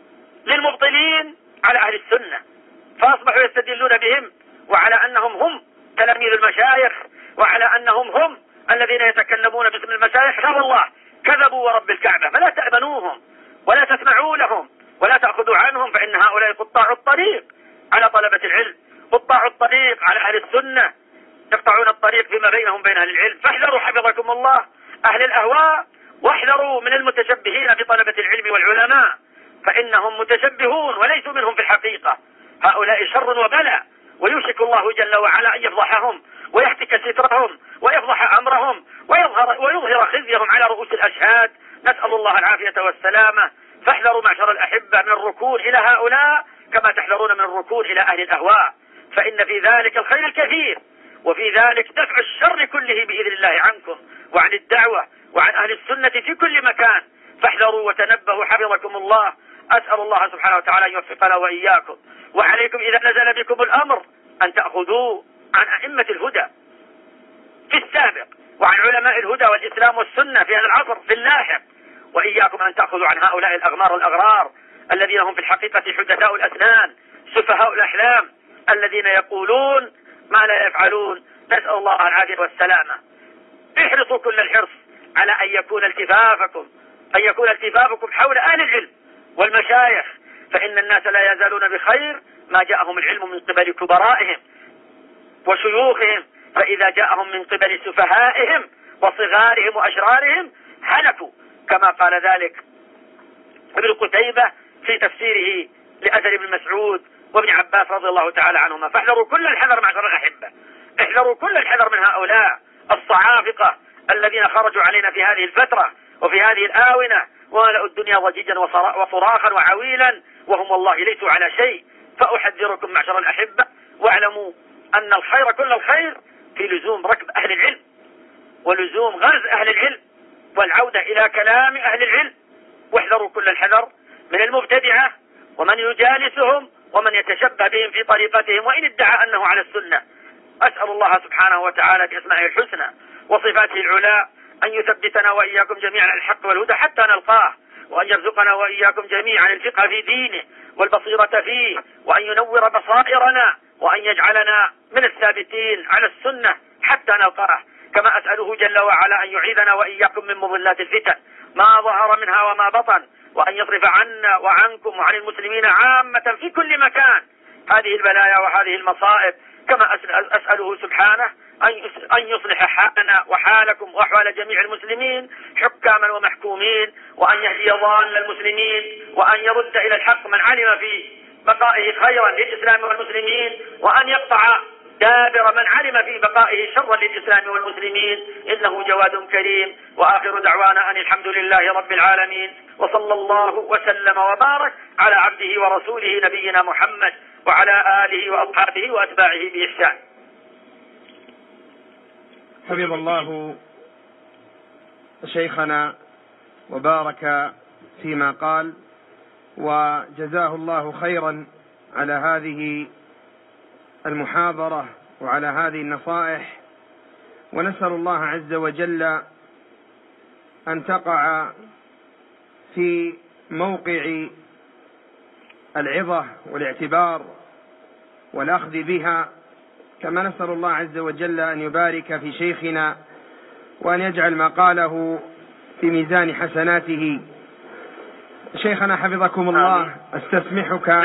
للمبطلين على أهل السنة، فأصبحوا يستدلون بهم وعلى أنهم هم تلاميذ المشايخ وعلى أنهم هم الذين يتكلمون باسم المشايخ. لا والله كذبوا ورب الكعبة، فلا تأمنوهم ولا تسمعوا لهم ولا تأخذوا عنهم، فإن هؤلاء قطاع الطريق على طلبة العلم، قطاع الطريق على أهل السنة، يقطعون الطريق فيما بينهم بين أهل العلم. فاحذروا حفظكم الله أهل الأهواء، واحذروا من المتشبهين بطلبة العلم والعلماء، فإنهم متشبهون وليسوا منهم في الحقيقة. هؤلاء شر وبلاء، ويوشك الله جل وعلا أن يفضحهم ويهتك سترهم ويفضح أمرهم ويظهر خزيهم على رؤوس الأشهاد. نسأل الله العافية والسلامة. فاحذروا معشر الأحبة من الركون إلى هؤلاء كما تحذرون من الركون إلى أهل الأهواء، فإن في ذلك الخير الكثير، وفي ذلك دفع الشر كله بإذن الله عنكم وعن الدعوة وعن أهل السنة في كل مكان. فاحذروا وتنبهوا حفظكم الله. أسأل الله سبحانه وتعالى أن يوفقنا وإياكم. وعليكم إذا نزل بكم الأمر أن تأخذوا عن أئمة الهدى في السابق وعن علماء الهدى والإسلام والسنة في هذا العصر في اللاحق، وإياكم أن تأخذوا عن هؤلاء الأغمار والأغرار الذين هم في الحقيقة حدثاء الأسنان سفهاء الأحلام الذين يقولون ما لا يفعلون. نسأل الله العافية والسلامة. احرصوا كل الحرص على أن يكون التفافكم حول أهل العلم والمشايخ، فإن الناس لا يزالون بخير ما جاءهم العلم من قبل كبرائهم وشيوخهم، فإذا جاءهم من قبل سفهائهم وصغارهم وأشرارهم هلكوا، كما قال ذلك ابن قتيبة في تفسيره لأثر ابن مسعود وابن عباس رضي الله تعالى عنهما. فاحذروا كل الحذر معشر الأحبة، احذروا كل الحذر من هؤلاء الصعافقة الذين خرجوا علينا في هذه الفترة وفي هذه الآونة وملأوا الدنيا ضجيجا وصراخا وعويلا وهم والله ليسوا على شيء. فأحذركم معشر الأحبة، واعلموا أن الخير كل الخير في لزوم ركب أهل العلم ولزوم غرز أهل العلم والعودة إلى كلام أهل العلم. واحذروا كل الحذر من المبتدعة ومن يجالسهم ومن يتشبه بهم في طريقتهم وإن ادعى أنه على السنة. أسأل الله سبحانه وتعالى بأسمائه الحسنى وصفاته العلى أن يثبتنا وإياكم جميعا على الحق والهدى حتى نلقاه، وأن يرزقنا وإياكم جميعا الفقه في دينه والبصيرة فيه، وأن ينور بصائرنا وأن يجعلنا من الثابتين على السنة حتى نلقاه. كما أسأله جل وعلا أن يعيذنا وإياكم من مضلات الفتن ما ظهر منها وما بطن، وأن يصرف عنا وعنكم وعن المسلمين عامة في كل مكان هذه البلايا وهذه المصائب. كما أسأله سبحانه أن يصلح حالنا وحالكم وأحوال جميع المسلمين حكاما ومحكومين، وأن يهدي ضال المسلمين، وأن يرد إلى الحق من علم في بقائه خيرا للإسلام والمسلمين، وأن يقطع دابر من علم في بقائه شرا للإسلام والمسلمين، إنه جواد كريم. وآخر دعوانا أن الحمد لله رب العالمين، وصلى الله وسلم وبارك على عبده ورسوله نبينا محمد وعلى آله وأصحابه وأتباعه بإحسان. حفظ الله شيخنا وبارك فيما قال، وجزاه الله خيرا على هذه المحاضرة وعلى هذه النصائح، ونسأل الله عز وجل أن تقع في موقع العظة والاعتبار والأخذ بها، كما نسأل الله عز وجل أن يبارك في شيخنا وأن يجعل ما قاله في ميزان حسناته. شيخنا حفظكم الله، استسمحك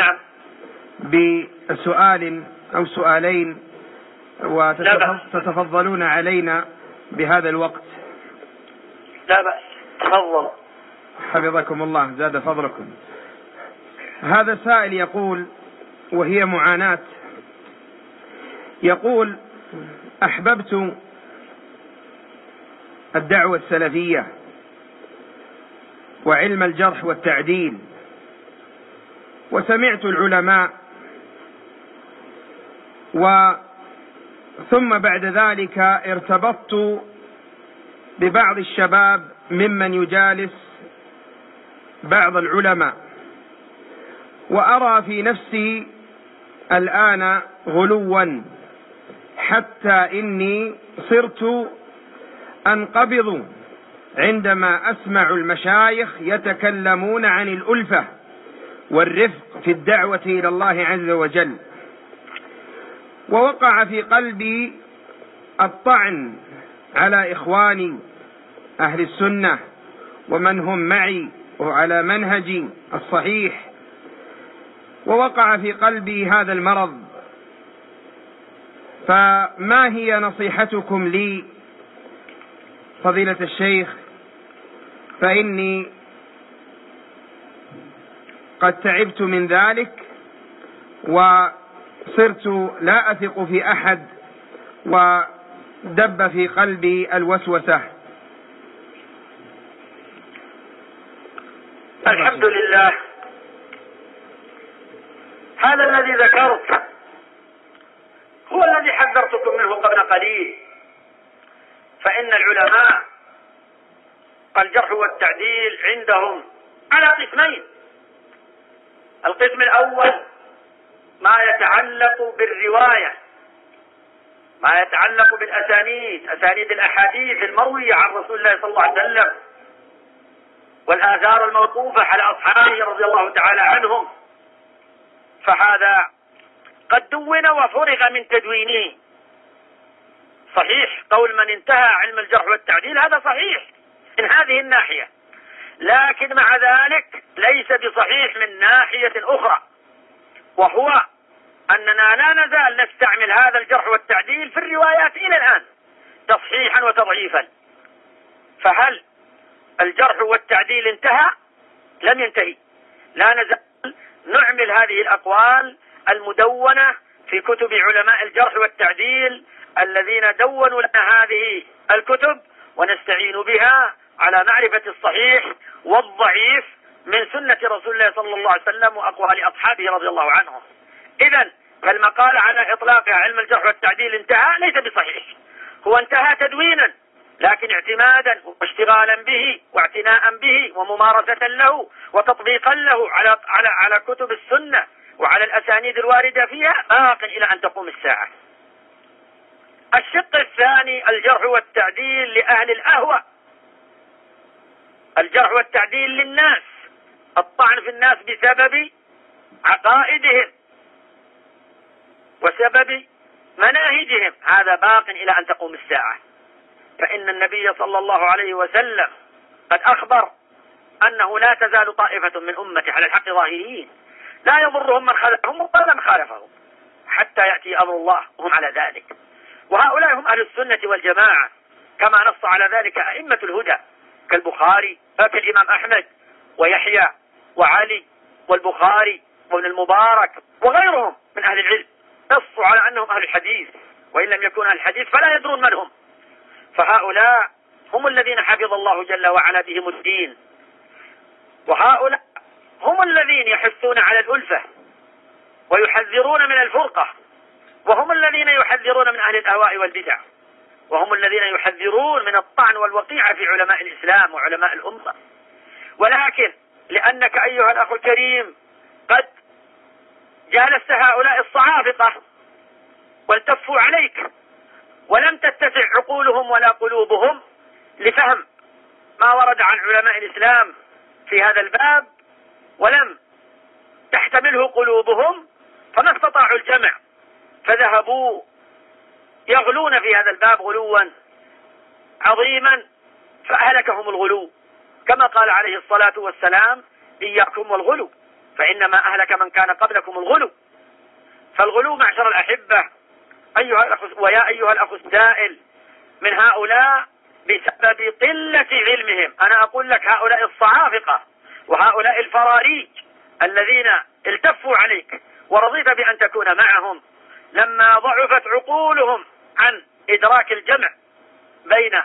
بسؤال أو سؤالين وتتفضلون علينا بهذا الوقت. لا بأس، تفضل. حفظكم الله، زاد فضلكم. هذا سائل يقول، وهي معاناة، يقول: أحببت الدعوة السلفية وعلم الجرح والتعديل، وسمعت العلماء، ثم بعد ذلك ارتبطت ببعض الشباب ممن يجالس بعض العلماء، وأرى في نفسي الآن غلوا، حتى إني صرت أنقبض عندما أسمع المشايخ يتكلمون عن الألفة والرفق في الدعوة إلى الله عز وجل، ووقع في قلبي الطعن على إخواني أهل السنة ومن هم معي وعلى منهجي الصحيح، ووقع في قلبي هذا المرض. فما هي نصيحتكم لي فضيلة الشيخ؟ فإني قد تعبت من ذلك وصرت لا أثق في أحد ودب في قلبي الوسوسة. الحمد لله. هذا الذي ذكرت هو الذي حذرتكم منه قبل قليل، فإن العلماء الجرح والتعديل عندهم على قسمين. القسم الأول ما يتعلق بالرواية، ما يتعلق بالأسانيد، أسانيد الأحاديث المروية عن رسول الله صلى الله عليه وسلم والآثار الموقوفة على أصحابه رضي الله تعالى عنهم، فهذا قد دون وفرغ من تدوينه. صحيح قول من انتهى علم الجرح والتعديل، هذا صحيح من هذه الناحية، لكن مع ذلك ليس بصحيح من ناحية أخرى، وهو أننا لا نزال نستعمل هذا الجرح والتعديل في الروايات إلى الآن تصحيحا وتضعيفا. فهل الجرح والتعديل انتهى؟ لم ينتهي. لا نزال نعمل هذه الأقوال المدونة في كتب علماء الجرح والتعديل الذين دونوا لنا هذه الكتب، ونستعين بها على معرفة الصحيح والضعيف من سنة رسول الله صلى الله عليه وسلم وأقوال أصحابه رضي الله عنهم. إذن فالمقال على إطلاقها علم الجرح والتعديل انتهى ليس بصحيح، هو انتهى تدوينا، لكن اعتمادا واشتغالا به واعتناء به وممارسة له وتطبيقا له على كتب السنة وعلى الأسانيد الواردة فيها باق إلى أن تقوم الساعة. الشق الثاني الجرح والتعديل لأهل الأهوى، الجرح والتعديل للناس، الطعن في الناس بسبب عقائدهم وسبب مناهجهم، هذا باق إلى أن تقوم الساعة. فإن النبي صلى الله عليه وسلم قد أخبر أنه لا تزال طائفة من أمتي على الحق ظاهرين لا يضرهم من خالفهم ولا من خالفهم حتى يأتي أمر الله وهم على ذلك. وهؤلاء هم أهل السنة والجماعة كما نص على ذلك أئمة الهدى كالبخاري كالإمام أحمد ويحيى وعلي والبخاري وابن المبارك وغيرهم من أهل العلم، نصوا على أنهم أهل الحديث، وإن لم يكونوا أهل الحديث فلا يدرون من هم. فهؤلاء هم الذين حفظ الله جل وعلا بهم الدين، وهؤلاء هم الذين يحثون على الألفة ويحذرون من الفرقة، وهم الذين يحذرون من أهل الأهواء والبدع، وهم الذين يحذرون من الطعن والوقيعة في علماء الإسلام وعلماء الأمة. ولكن لأنك أيها الأخ الكريم قد جالست هؤلاء الصعافقة والتفوا عليك ولم تتسع عقولهم ولا قلوبهم لفهم ما ورد عن علماء الإسلام في هذا الباب، ولم تحتمله قلوبهم، فما استطاعوا الجمع، فذهبوا يغلون في هذا الباب غلوا عظيما فأهلكهم الغلو، كما قال عليه الصلاة والسلام: إياكم والغلو فإنما أهلك من كان قبلكم الغلو. فالغلو معشر الأحبة ويا أيها الأخ السائل من هؤلاء بسبب قلة علمهم. أنا أقول لك هؤلاء الصعافقة وهؤلاء الفراريج الذين التفوا عليك ورضيت بأن تكون معهم لما ضعفت عقولهم عن إدراك الجمع بين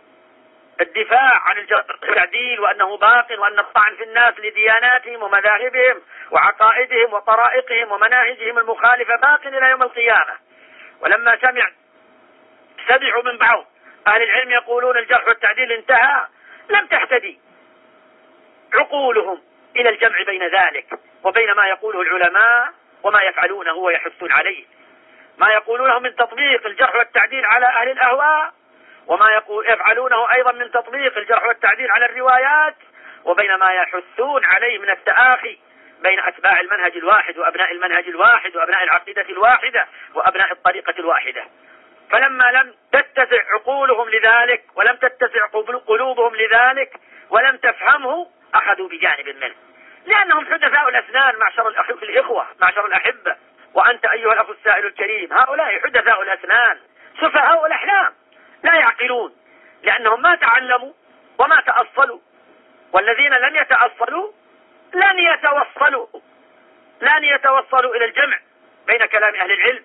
الدفاع عن التعديل وأنه باق، وأن الطعن في الناس لدياناتهم ومذاهبهم وعقائدهم وطرائقهم ومناهجهم المخالفة باق إلى يوم القيامة. ولما سمعوا من بعض أهل العلم يقولون الجرح والتعديل انتهى، لم تهتدي عقولهم إلى الجمع بين ذلك وبين ما يقوله العلماء وما يفعلونه ويحثون عليه، ما يقولونه من تطبيق الجرح والتعديل على أهل الأهواء، وما يفعلونه أيضا من تطبيق الجرح والتعديل على الروايات، وبين ما يحثون عليه من التآخي بين أتباع المنهج الواحد وأبناء المنهج الواحد وأبناء العقيدة الواحدة وأبناء الطريقة الواحدة. فلما لم تتسع عقولهم لذلك ولم تتسع قلوبهم لذلك ولم تفهمه أخذوا بجانب منه، لأنهم حدثاء الأسنان معشر الإخوة معشر الأحبة. وأنت أيها الأخ السائل الكريم، هؤلاء حدثاء الأسنان سفهاء الأحلام لا يعقلون، لأنهم ما تعلموا وما تأصلوا، والذين لم يتأصلوا لن يتوصلوا إلى الجمع بين كلام أهل العلم،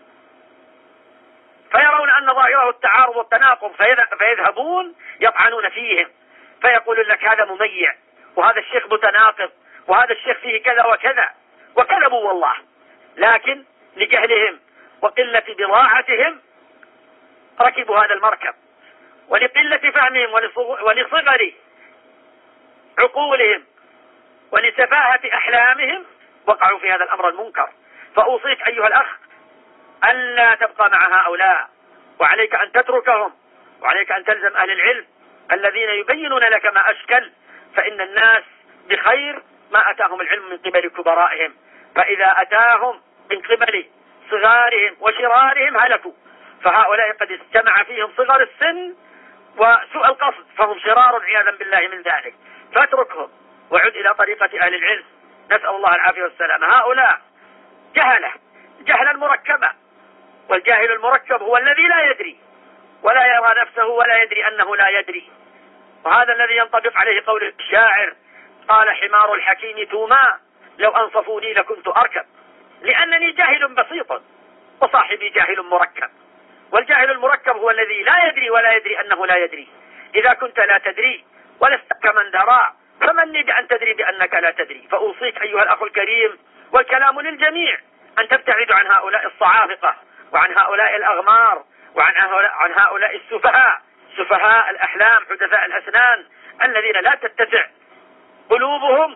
فيرون أن ظاهره التعارض والتناقض، فيذهبون يطعنون فيهم، فيقول لك هذا مميع، وهذا الشيخ متناقض، وهذا الشيخ فيه كذا وكذا، وكذبوا والله، لكن لجهلهم وقلة بضاعتهم ركبوا هذا المركب، ولقلة فهمهم ولصغر عقولهم ولسفاهة أحلامهم وقعوا في هذا الأمر المنكر. فأوصيك أيها الأخ ألا تبقى مع هؤلاء، وعليك أن تتركهم، وعليك أن تلزم أهل العلم الذين يبينون لك ما أشكل، فإن الناس بخير ما أتاهم العلم من قبل كبرائهم، فإذا أتاهم من قبل صغارهم وشرارهم هلكوا، فهؤلاء قد اجتمع فيهم صغر السن وسوء القصد، فهم شرار عياذا بالله من ذلك، فاتركهم وعد إلى طريقة أهل العلم، نسأل الله العافية والسلام. هؤلاء جهلا مركبا، والجاهل المركب هو الذي لا يدري ولا يرى نفسه ولا يدري أنه لا يدري، وهذا الذي ينطبق عليه قول الشاعر: قال حمار الحكيم توما لو أنصفوني لكنت أركب، لأنني جاهل بسيط وصاحبي جاهل مركب. والجاهل المركب هو الذي لا يدري ولا يدري أنه لا يدري. إذا كنت لا تدري ولست كمن درى فمن لي بأن تدري بأنك لا تدري. فأوصيك أيها الأخ الكريم، والكلام للجميع، أن تبتعدوا عن هؤلاء الصعافقة، وعن هؤلاء الأغمار، وعن هؤلاء سفهاء الأحلام حدثاء الأسنان الذين لا تتسع قلوبهم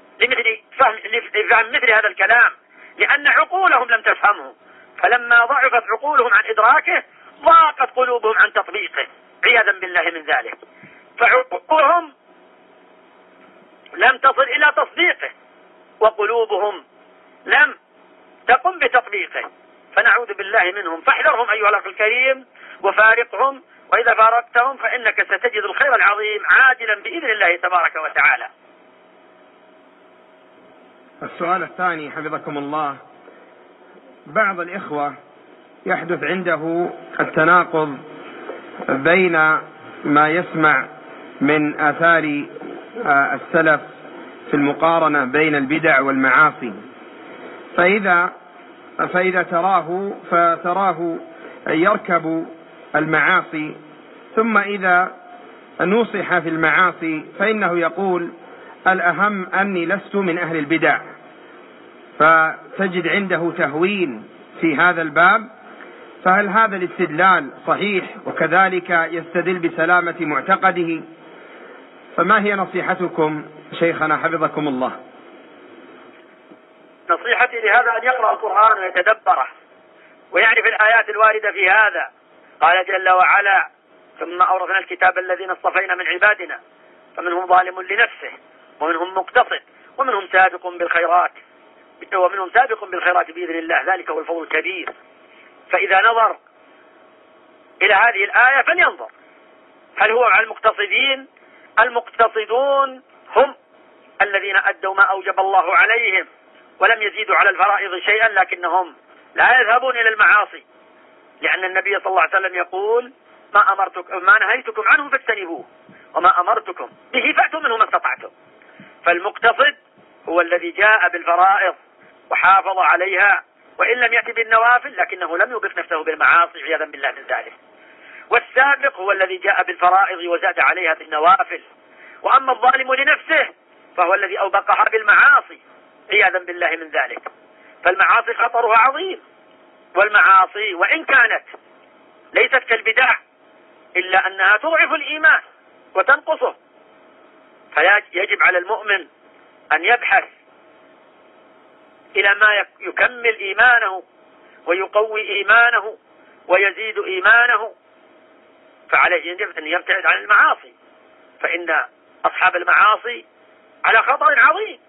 لفهم مثل هذا الكلام، لأن عقولهم لم تفهمه، فلما ضعفت عقولهم عن إدراكه ضاقت قلوبهم عن تطبيقه عياذا بالله من ذلك، فعقولهم لم تصل إلى تصديقه، وقلوبهم لم تقم بتطبيقه، فنعوذ بالله منهم. فاحذرهم أيها الأخ الكريم وفارقهم، وإذا فارقتهم فإنك ستجد الخير العظيم عاجلا بإذن الله تبارك وتعالى. السؤال الثاني حفظكم الله: بعض الإخوة يحدث عنده التناقض بين ما يسمع من آثار السلف في المقارنة بين البدع والمعاصي، فإذا فتراه يركب المعاصي، ثم إذا نصح في المعاصي فإنه يقول: الأهم أني لست من أهل البدع، فتجد عنده تهوين في هذا الباب. فهل هذا الاستدلال صحيح؟ وكذلك يستدل بسلامة معتقده، فما هي نصيحتكم شيخنا حفظكم الله؟ نصيحتي لهذا أن يقرأ القرآن ويتدبره ويعرف الآيات الواردة في هذا. قال جل وعلا: ثم أورثنا الكتاب الذين اصطفينا من عبادنا فمنهم ظالم لنفسه ومنهم مقتصد ومنهم سابق بالخيرات بإذن الله، ذلك هو الفوز الكبير. فإذا نظر إلى هذه الآية فلينظر هل هو على المقتصدين؟ المقتصدون هم الذين أدوا ما أوجب الله عليهم ولم يزيدوا على الفرائض شيئا، لكنهم لا يذهبون إلى المعاصي، لأن النبي صلى الله عليه وسلم يقول: ما نهيتكم عنه فاجتنبوه وما أمرتكم به فأتوا منه ما استطعتم. فالمقتصد هو الذي جاء بالفرائض وحافظ عليها وإن لم يأتي بالنوافل، لكنه لم يوقف نفسه بالمعاصي عياذا بالله من ذلك. والسابق هو الذي جاء بالفرائض وزاد عليها بالنوافل. وأما الظالم لنفسه فهو الذي أوبقها بالمعاصي عياذا بالله من ذلك. فالمعاصي خطرها عظيم، والمعاصي وإن كانت ليست كالبدع إلا أنها تضعف الإيمان وتنقصه، فيجب على المؤمن أن يبحث إلى ما يكمل إيمانه ويقوي إيمانه ويزيد إيمانه، فعليه يجب أن يبتعد عن المعاصي، فإن أصحاب المعاصي على خطر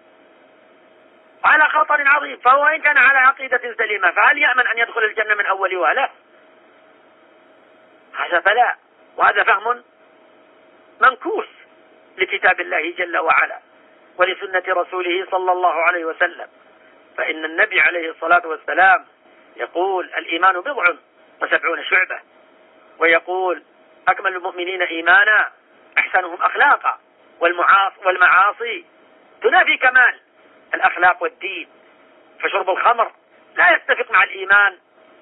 عظيم، فهو إن كان على عقيدة سليمة فهل يأمن أن يدخل الجنة من أول وهلة؟ هذا فلا، وهذا فهم منكوس لكتاب الله جل وعلا ولسنة رسوله صلى الله عليه وسلم. فإن النبي عليه الصلاة والسلام يقول: الإيمان 70 شعبة، ويقول: أكمل المؤمنين إيمانا أحسنهم أخلاقا، والمعاصي تنافي كمال الأخلاق والدين. فشرب الخمر لا يتفق مع الإيمان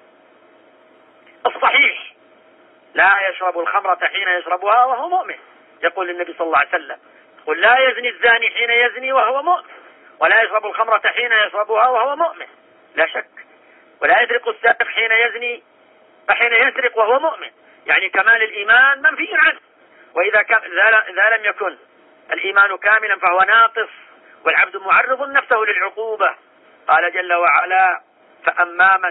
الصحيح. لا يشرب الخمرة حين يشربها وهو مؤمن، يقول النبي صلى الله عليه وسلم: قل لا يزني الزاني حين يزني وهو مؤمن، ولا يشرب الخمرة حين يشربها وهو مؤمن، لا شك. ولا يسرق السارق حين يزني فحين يسرق وهو مؤمن، يعني كمال الإيمان منفي عنه. وإذا إذا لم يكن الإيمان كاملا فهو ناقص، والعبد معرض نفسه للعقوبة. قال جل وعلا: فأما من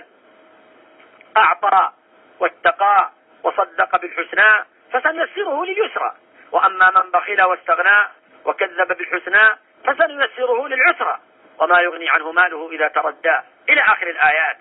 أعطى واتقى وصدق بالحسنى فسنيسره لليسرى، وأما من بخل واستغنى وكذب بالحسنى فسنيسره للعسرى، وما يغني عنه ماله إذا تردى، إلى آخر الآيات.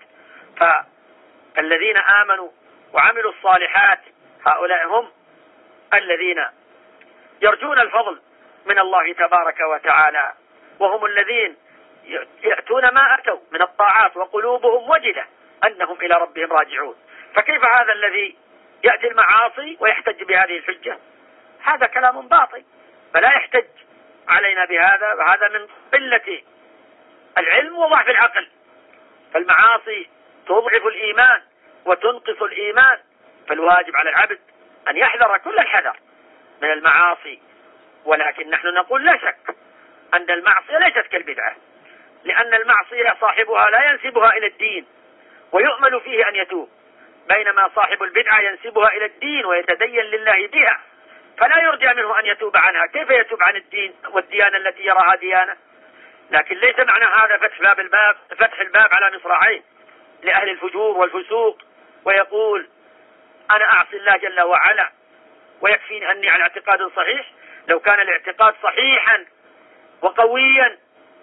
فالذين آمنوا وعملوا الصالحات هؤلاء هم الذين يرجون الفضل من الله تبارك وتعالى، وهم الذين يأتون ما أتوا من الطاعات وقلوبهم وجلة أنهم إلى ربهم راجعون. فكيف هذا الذي يأتي المعاصي ويحتج بهذه الحجة؟ هذا كلام باطل، فلا يحتج علينا بهذا، وهذا من قلة العلم وضعف العقل. فالمعاصي تضعف الإيمان وتنقص الإيمان، فالواجب على العبد أن يحذر كل الحذر من المعاصي. ولكن نحن نقول لا شك أن المعصية ليست كالبدعة، لأن المعصية صاحبها لا ينسبها إلى الدين ويؤمل فيه أن يتوب، بينما صاحب البدعة ينسبها إلى الدين ويتدين لله بها، فلا يرجى منه أن يتوب عنها. كيف يتوب عن الدين والديانة التي يراها ديانة؟ لكن ليس معنى هذا فتح الباب على مصراعيه لأهل الفجور والفسوق، ويقول أنا أعصي الله جل وعلا ويكفيني أني على اعتقاد صحيح. لو كان الاعتقاد صحيحا وقويا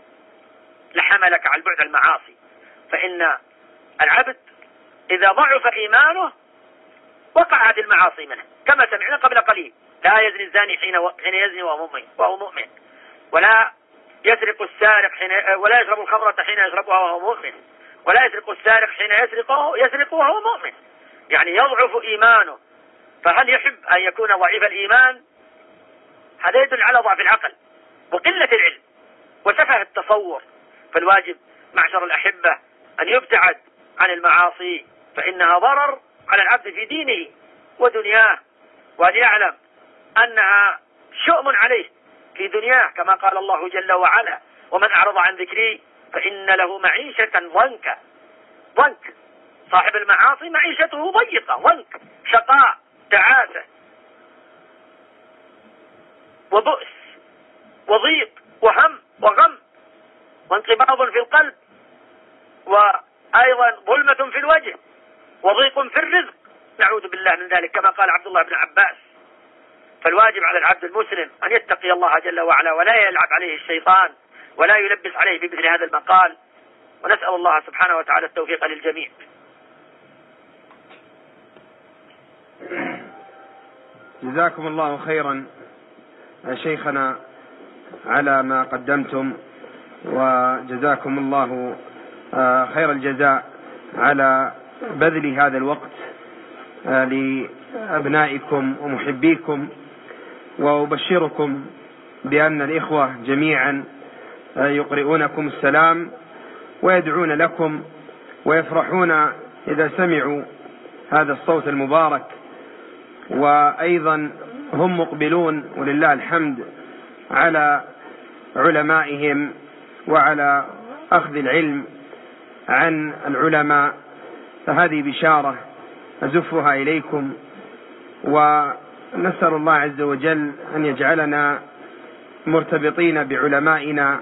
لحملك على البعد المعاصي. فإن العبد إذا ضعف إيمانه وقعت المعاصي منه، كما سمعنا قبل قليل: لا يزني الزاني حين يزني وهو مؤمن، ولا يسرق السارق ولا يشرب الخمرة حين يشربها وهو مؤمن، ولا يسرق السارق حين يسرق وهو مؤمن، يعني يضعف إيمانه. فهل يحب أن يكون ضعيف الإيمان؟ هذا يدل على ضعف العقل وقلة العلم وسفه التصور. فالواجب معشر الأحبة أن يبتعد عن المعاصي، فإنها ضرر على العبد في دينه ودنياه، وأن يعلم أنها شؤم عليه في دنياه، كما قال الله جل وعلا: ومن أعرض عن ذكري فإن له معيشة ضنكا. ضنك، صاحب المعاصي معيشته ضيقة، ضنك، شقاء، تعاسة، وبؤس، وضيق، وهم، وغم، وانقباض في القلب، وأيضا ظلمة في الوجه، وضيق في الرزق، نعوذ بالله من ذلك، كما قال عبد الله بن عباس. فالواجب على العبد المسلم أن يتقي الله جل وعلا، ولا يلعب عليه الشيطان، ولا يلبس عليه بمثل هذا المقال. ونسأل الله سبحانه وتعالى التوفيق للجميع. جزاكم الله خيرا يا شيخنا على ما قدمتم، وجزاكم الله خير الجزاء على بذل هذا الوقت لأبنائكم ومحبيكم. وأبشركم بأن الإخوة جميعا يقرؤونكم السلام ويدعون لكم ويفرحون إذا سمعوا هذا الصوت المبارك، وأيضا هم مقبلون ولله الحمد على علمائهم وعلى أخذ العلم عن العلماء. فهذه بشارة أزفها إليكم، ونسأل الله عز وجل أن يجعلنا مرتبطين بعلمائنا،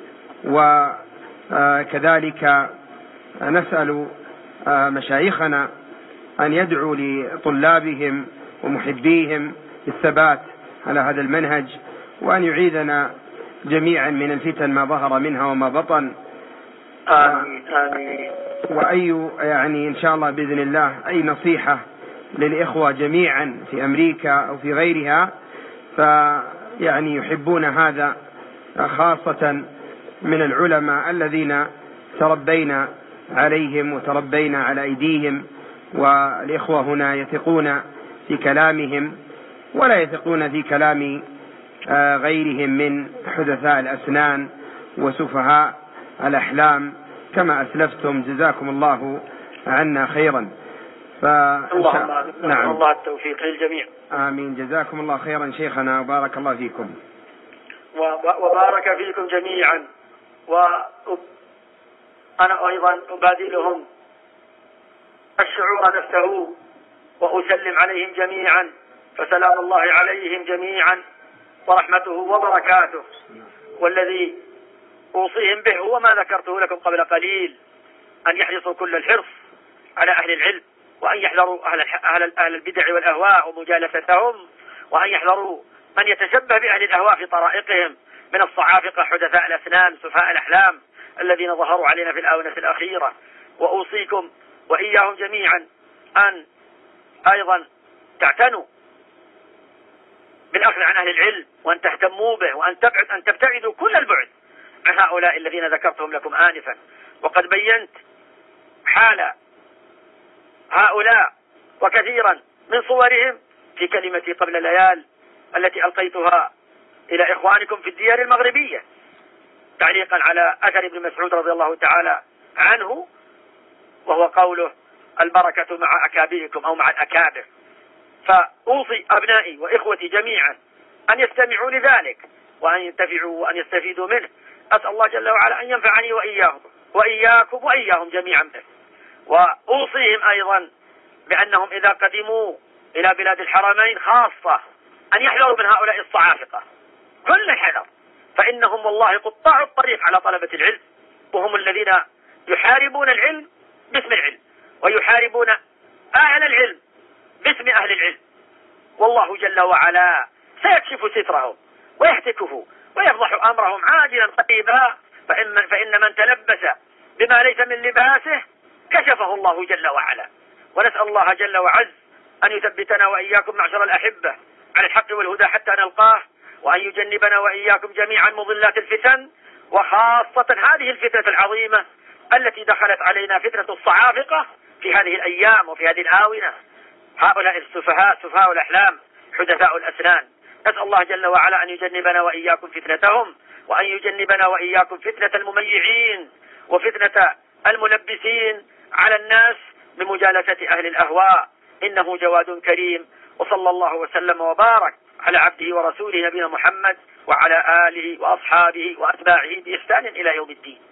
وكذلك نسأل مشايخنا أن يدعوا لطلابهم ومحبيهم بالثبات على هذا المنهج، وأن يعيذنا جميعا من الفتن ما ظهر منها وما بطن. آمين. يعني إن شاء الله بإذن الله أي نصيحة للإخوة جميعا في أمريكا أو في غيرها، فيعني يحبون هذا خاصة من العلماء الذين تربينا عليهم وتربينا على أيديهم، والإخوة هنا يثقون في كلامهم ولا يثقون في كلام غيرهم من حدثاء الأسنان وسفهاء الأحلام كما أسلفتم، جزاكم الله عنا خيرا. نعم، الله التوفيق للجميع. آمين، جزاكم الله خيرا شيخنا وبارك الله فيكم. وبارك فيكم جميعا. وأنا أيضا أبادلهم الشعور نفسه وأسلم عليهم جميعا، فسلام الله عليهم جميعا ورحمته وبركاته. والذي أوصيهم به هو ما ذكرته لكم قبل قليل، أن يحرصوا كل الحرص على أهل العلم، وأن يحذروا أهل البدع والأهواء ومجالستهم، وأن يحذروا من يتشبه بأهل الأهواء في طرائقهم من الصعافقة حدثاء الأسنان سفهاء الأحلام الذين ظهروا علينا في الآونة الأخيرة. وأوصيكم وإياهم جميعا أن أيضا تعتنوا بالأخذ عن أهل العلم، وأن تهتموا به، وأن تبتعدوا كل البعد عن هؤلاء الذين ذكرتهم لكم آنفا. وقد بينت حال هؤلاء وكثيرا من صورهم في كلمتي قبل ليال التي ألقيتها إلى إخوانكم في الديار المغربية تعليقا على أثر ابن مسعود رضي الله تعالى عنه، وهو قوله: البركة مع أكابركم أو مع الأكابر. فأوصي أبنائي وإخوتي جميعا أن يستمعوا لذلك وأن ينتفعوا وأن يستفيدوا منه. أسأل الله جل وعلا أن ينفعني وإياكم وإياهم جميعا به. وأوصيهم أيضا بأنهم إذا قدموا إلى بلاد الحرمين خاصة أن يحذروا من هؤلاء الصعافقة كل الحذر، فإنهم والله قطاع الطريق على طلبة العلم، وهم الذين يحاربون العلم باسم العلم، ويحاربون أهل العلم باسم أهل العلم. والله جل وعلا سيكشف سترهم ويهتكه ويفضح أمرهم عاجلا قريبا، فإن من تلبس بما ليس من لباسه كشفه الله جل وعلا. ونسأل الله جل وعز أن يثبتنا وإياكم معشر الأحبة على الحق والهدى حتى نلقاه، وأن يجنبنا وإياكم جميعا مضلات الفتن، وخاصة هذه الفتنة العظيمة التي دخلت علينا، فتنة الصعافقة في هذه الأيام وفي هذه الآونة. هؤلاء السفهاء سفهاء الأحلام حدثاء الأسنان، نسأل الله جل وعلا أن يجنبنا وإياكم فتنتهم، وأن يجنبنا وإياكم فتنة المميعين وفتنة الملبسين على الناس بمجالسة أهل الأهواء، إنه جواد كريم. وصلى الله وسلم وبارك على عبده ورسوله نبينا محمد وعلى آله وأصحابه وأتباعه بإحسان إلى يوم الدين.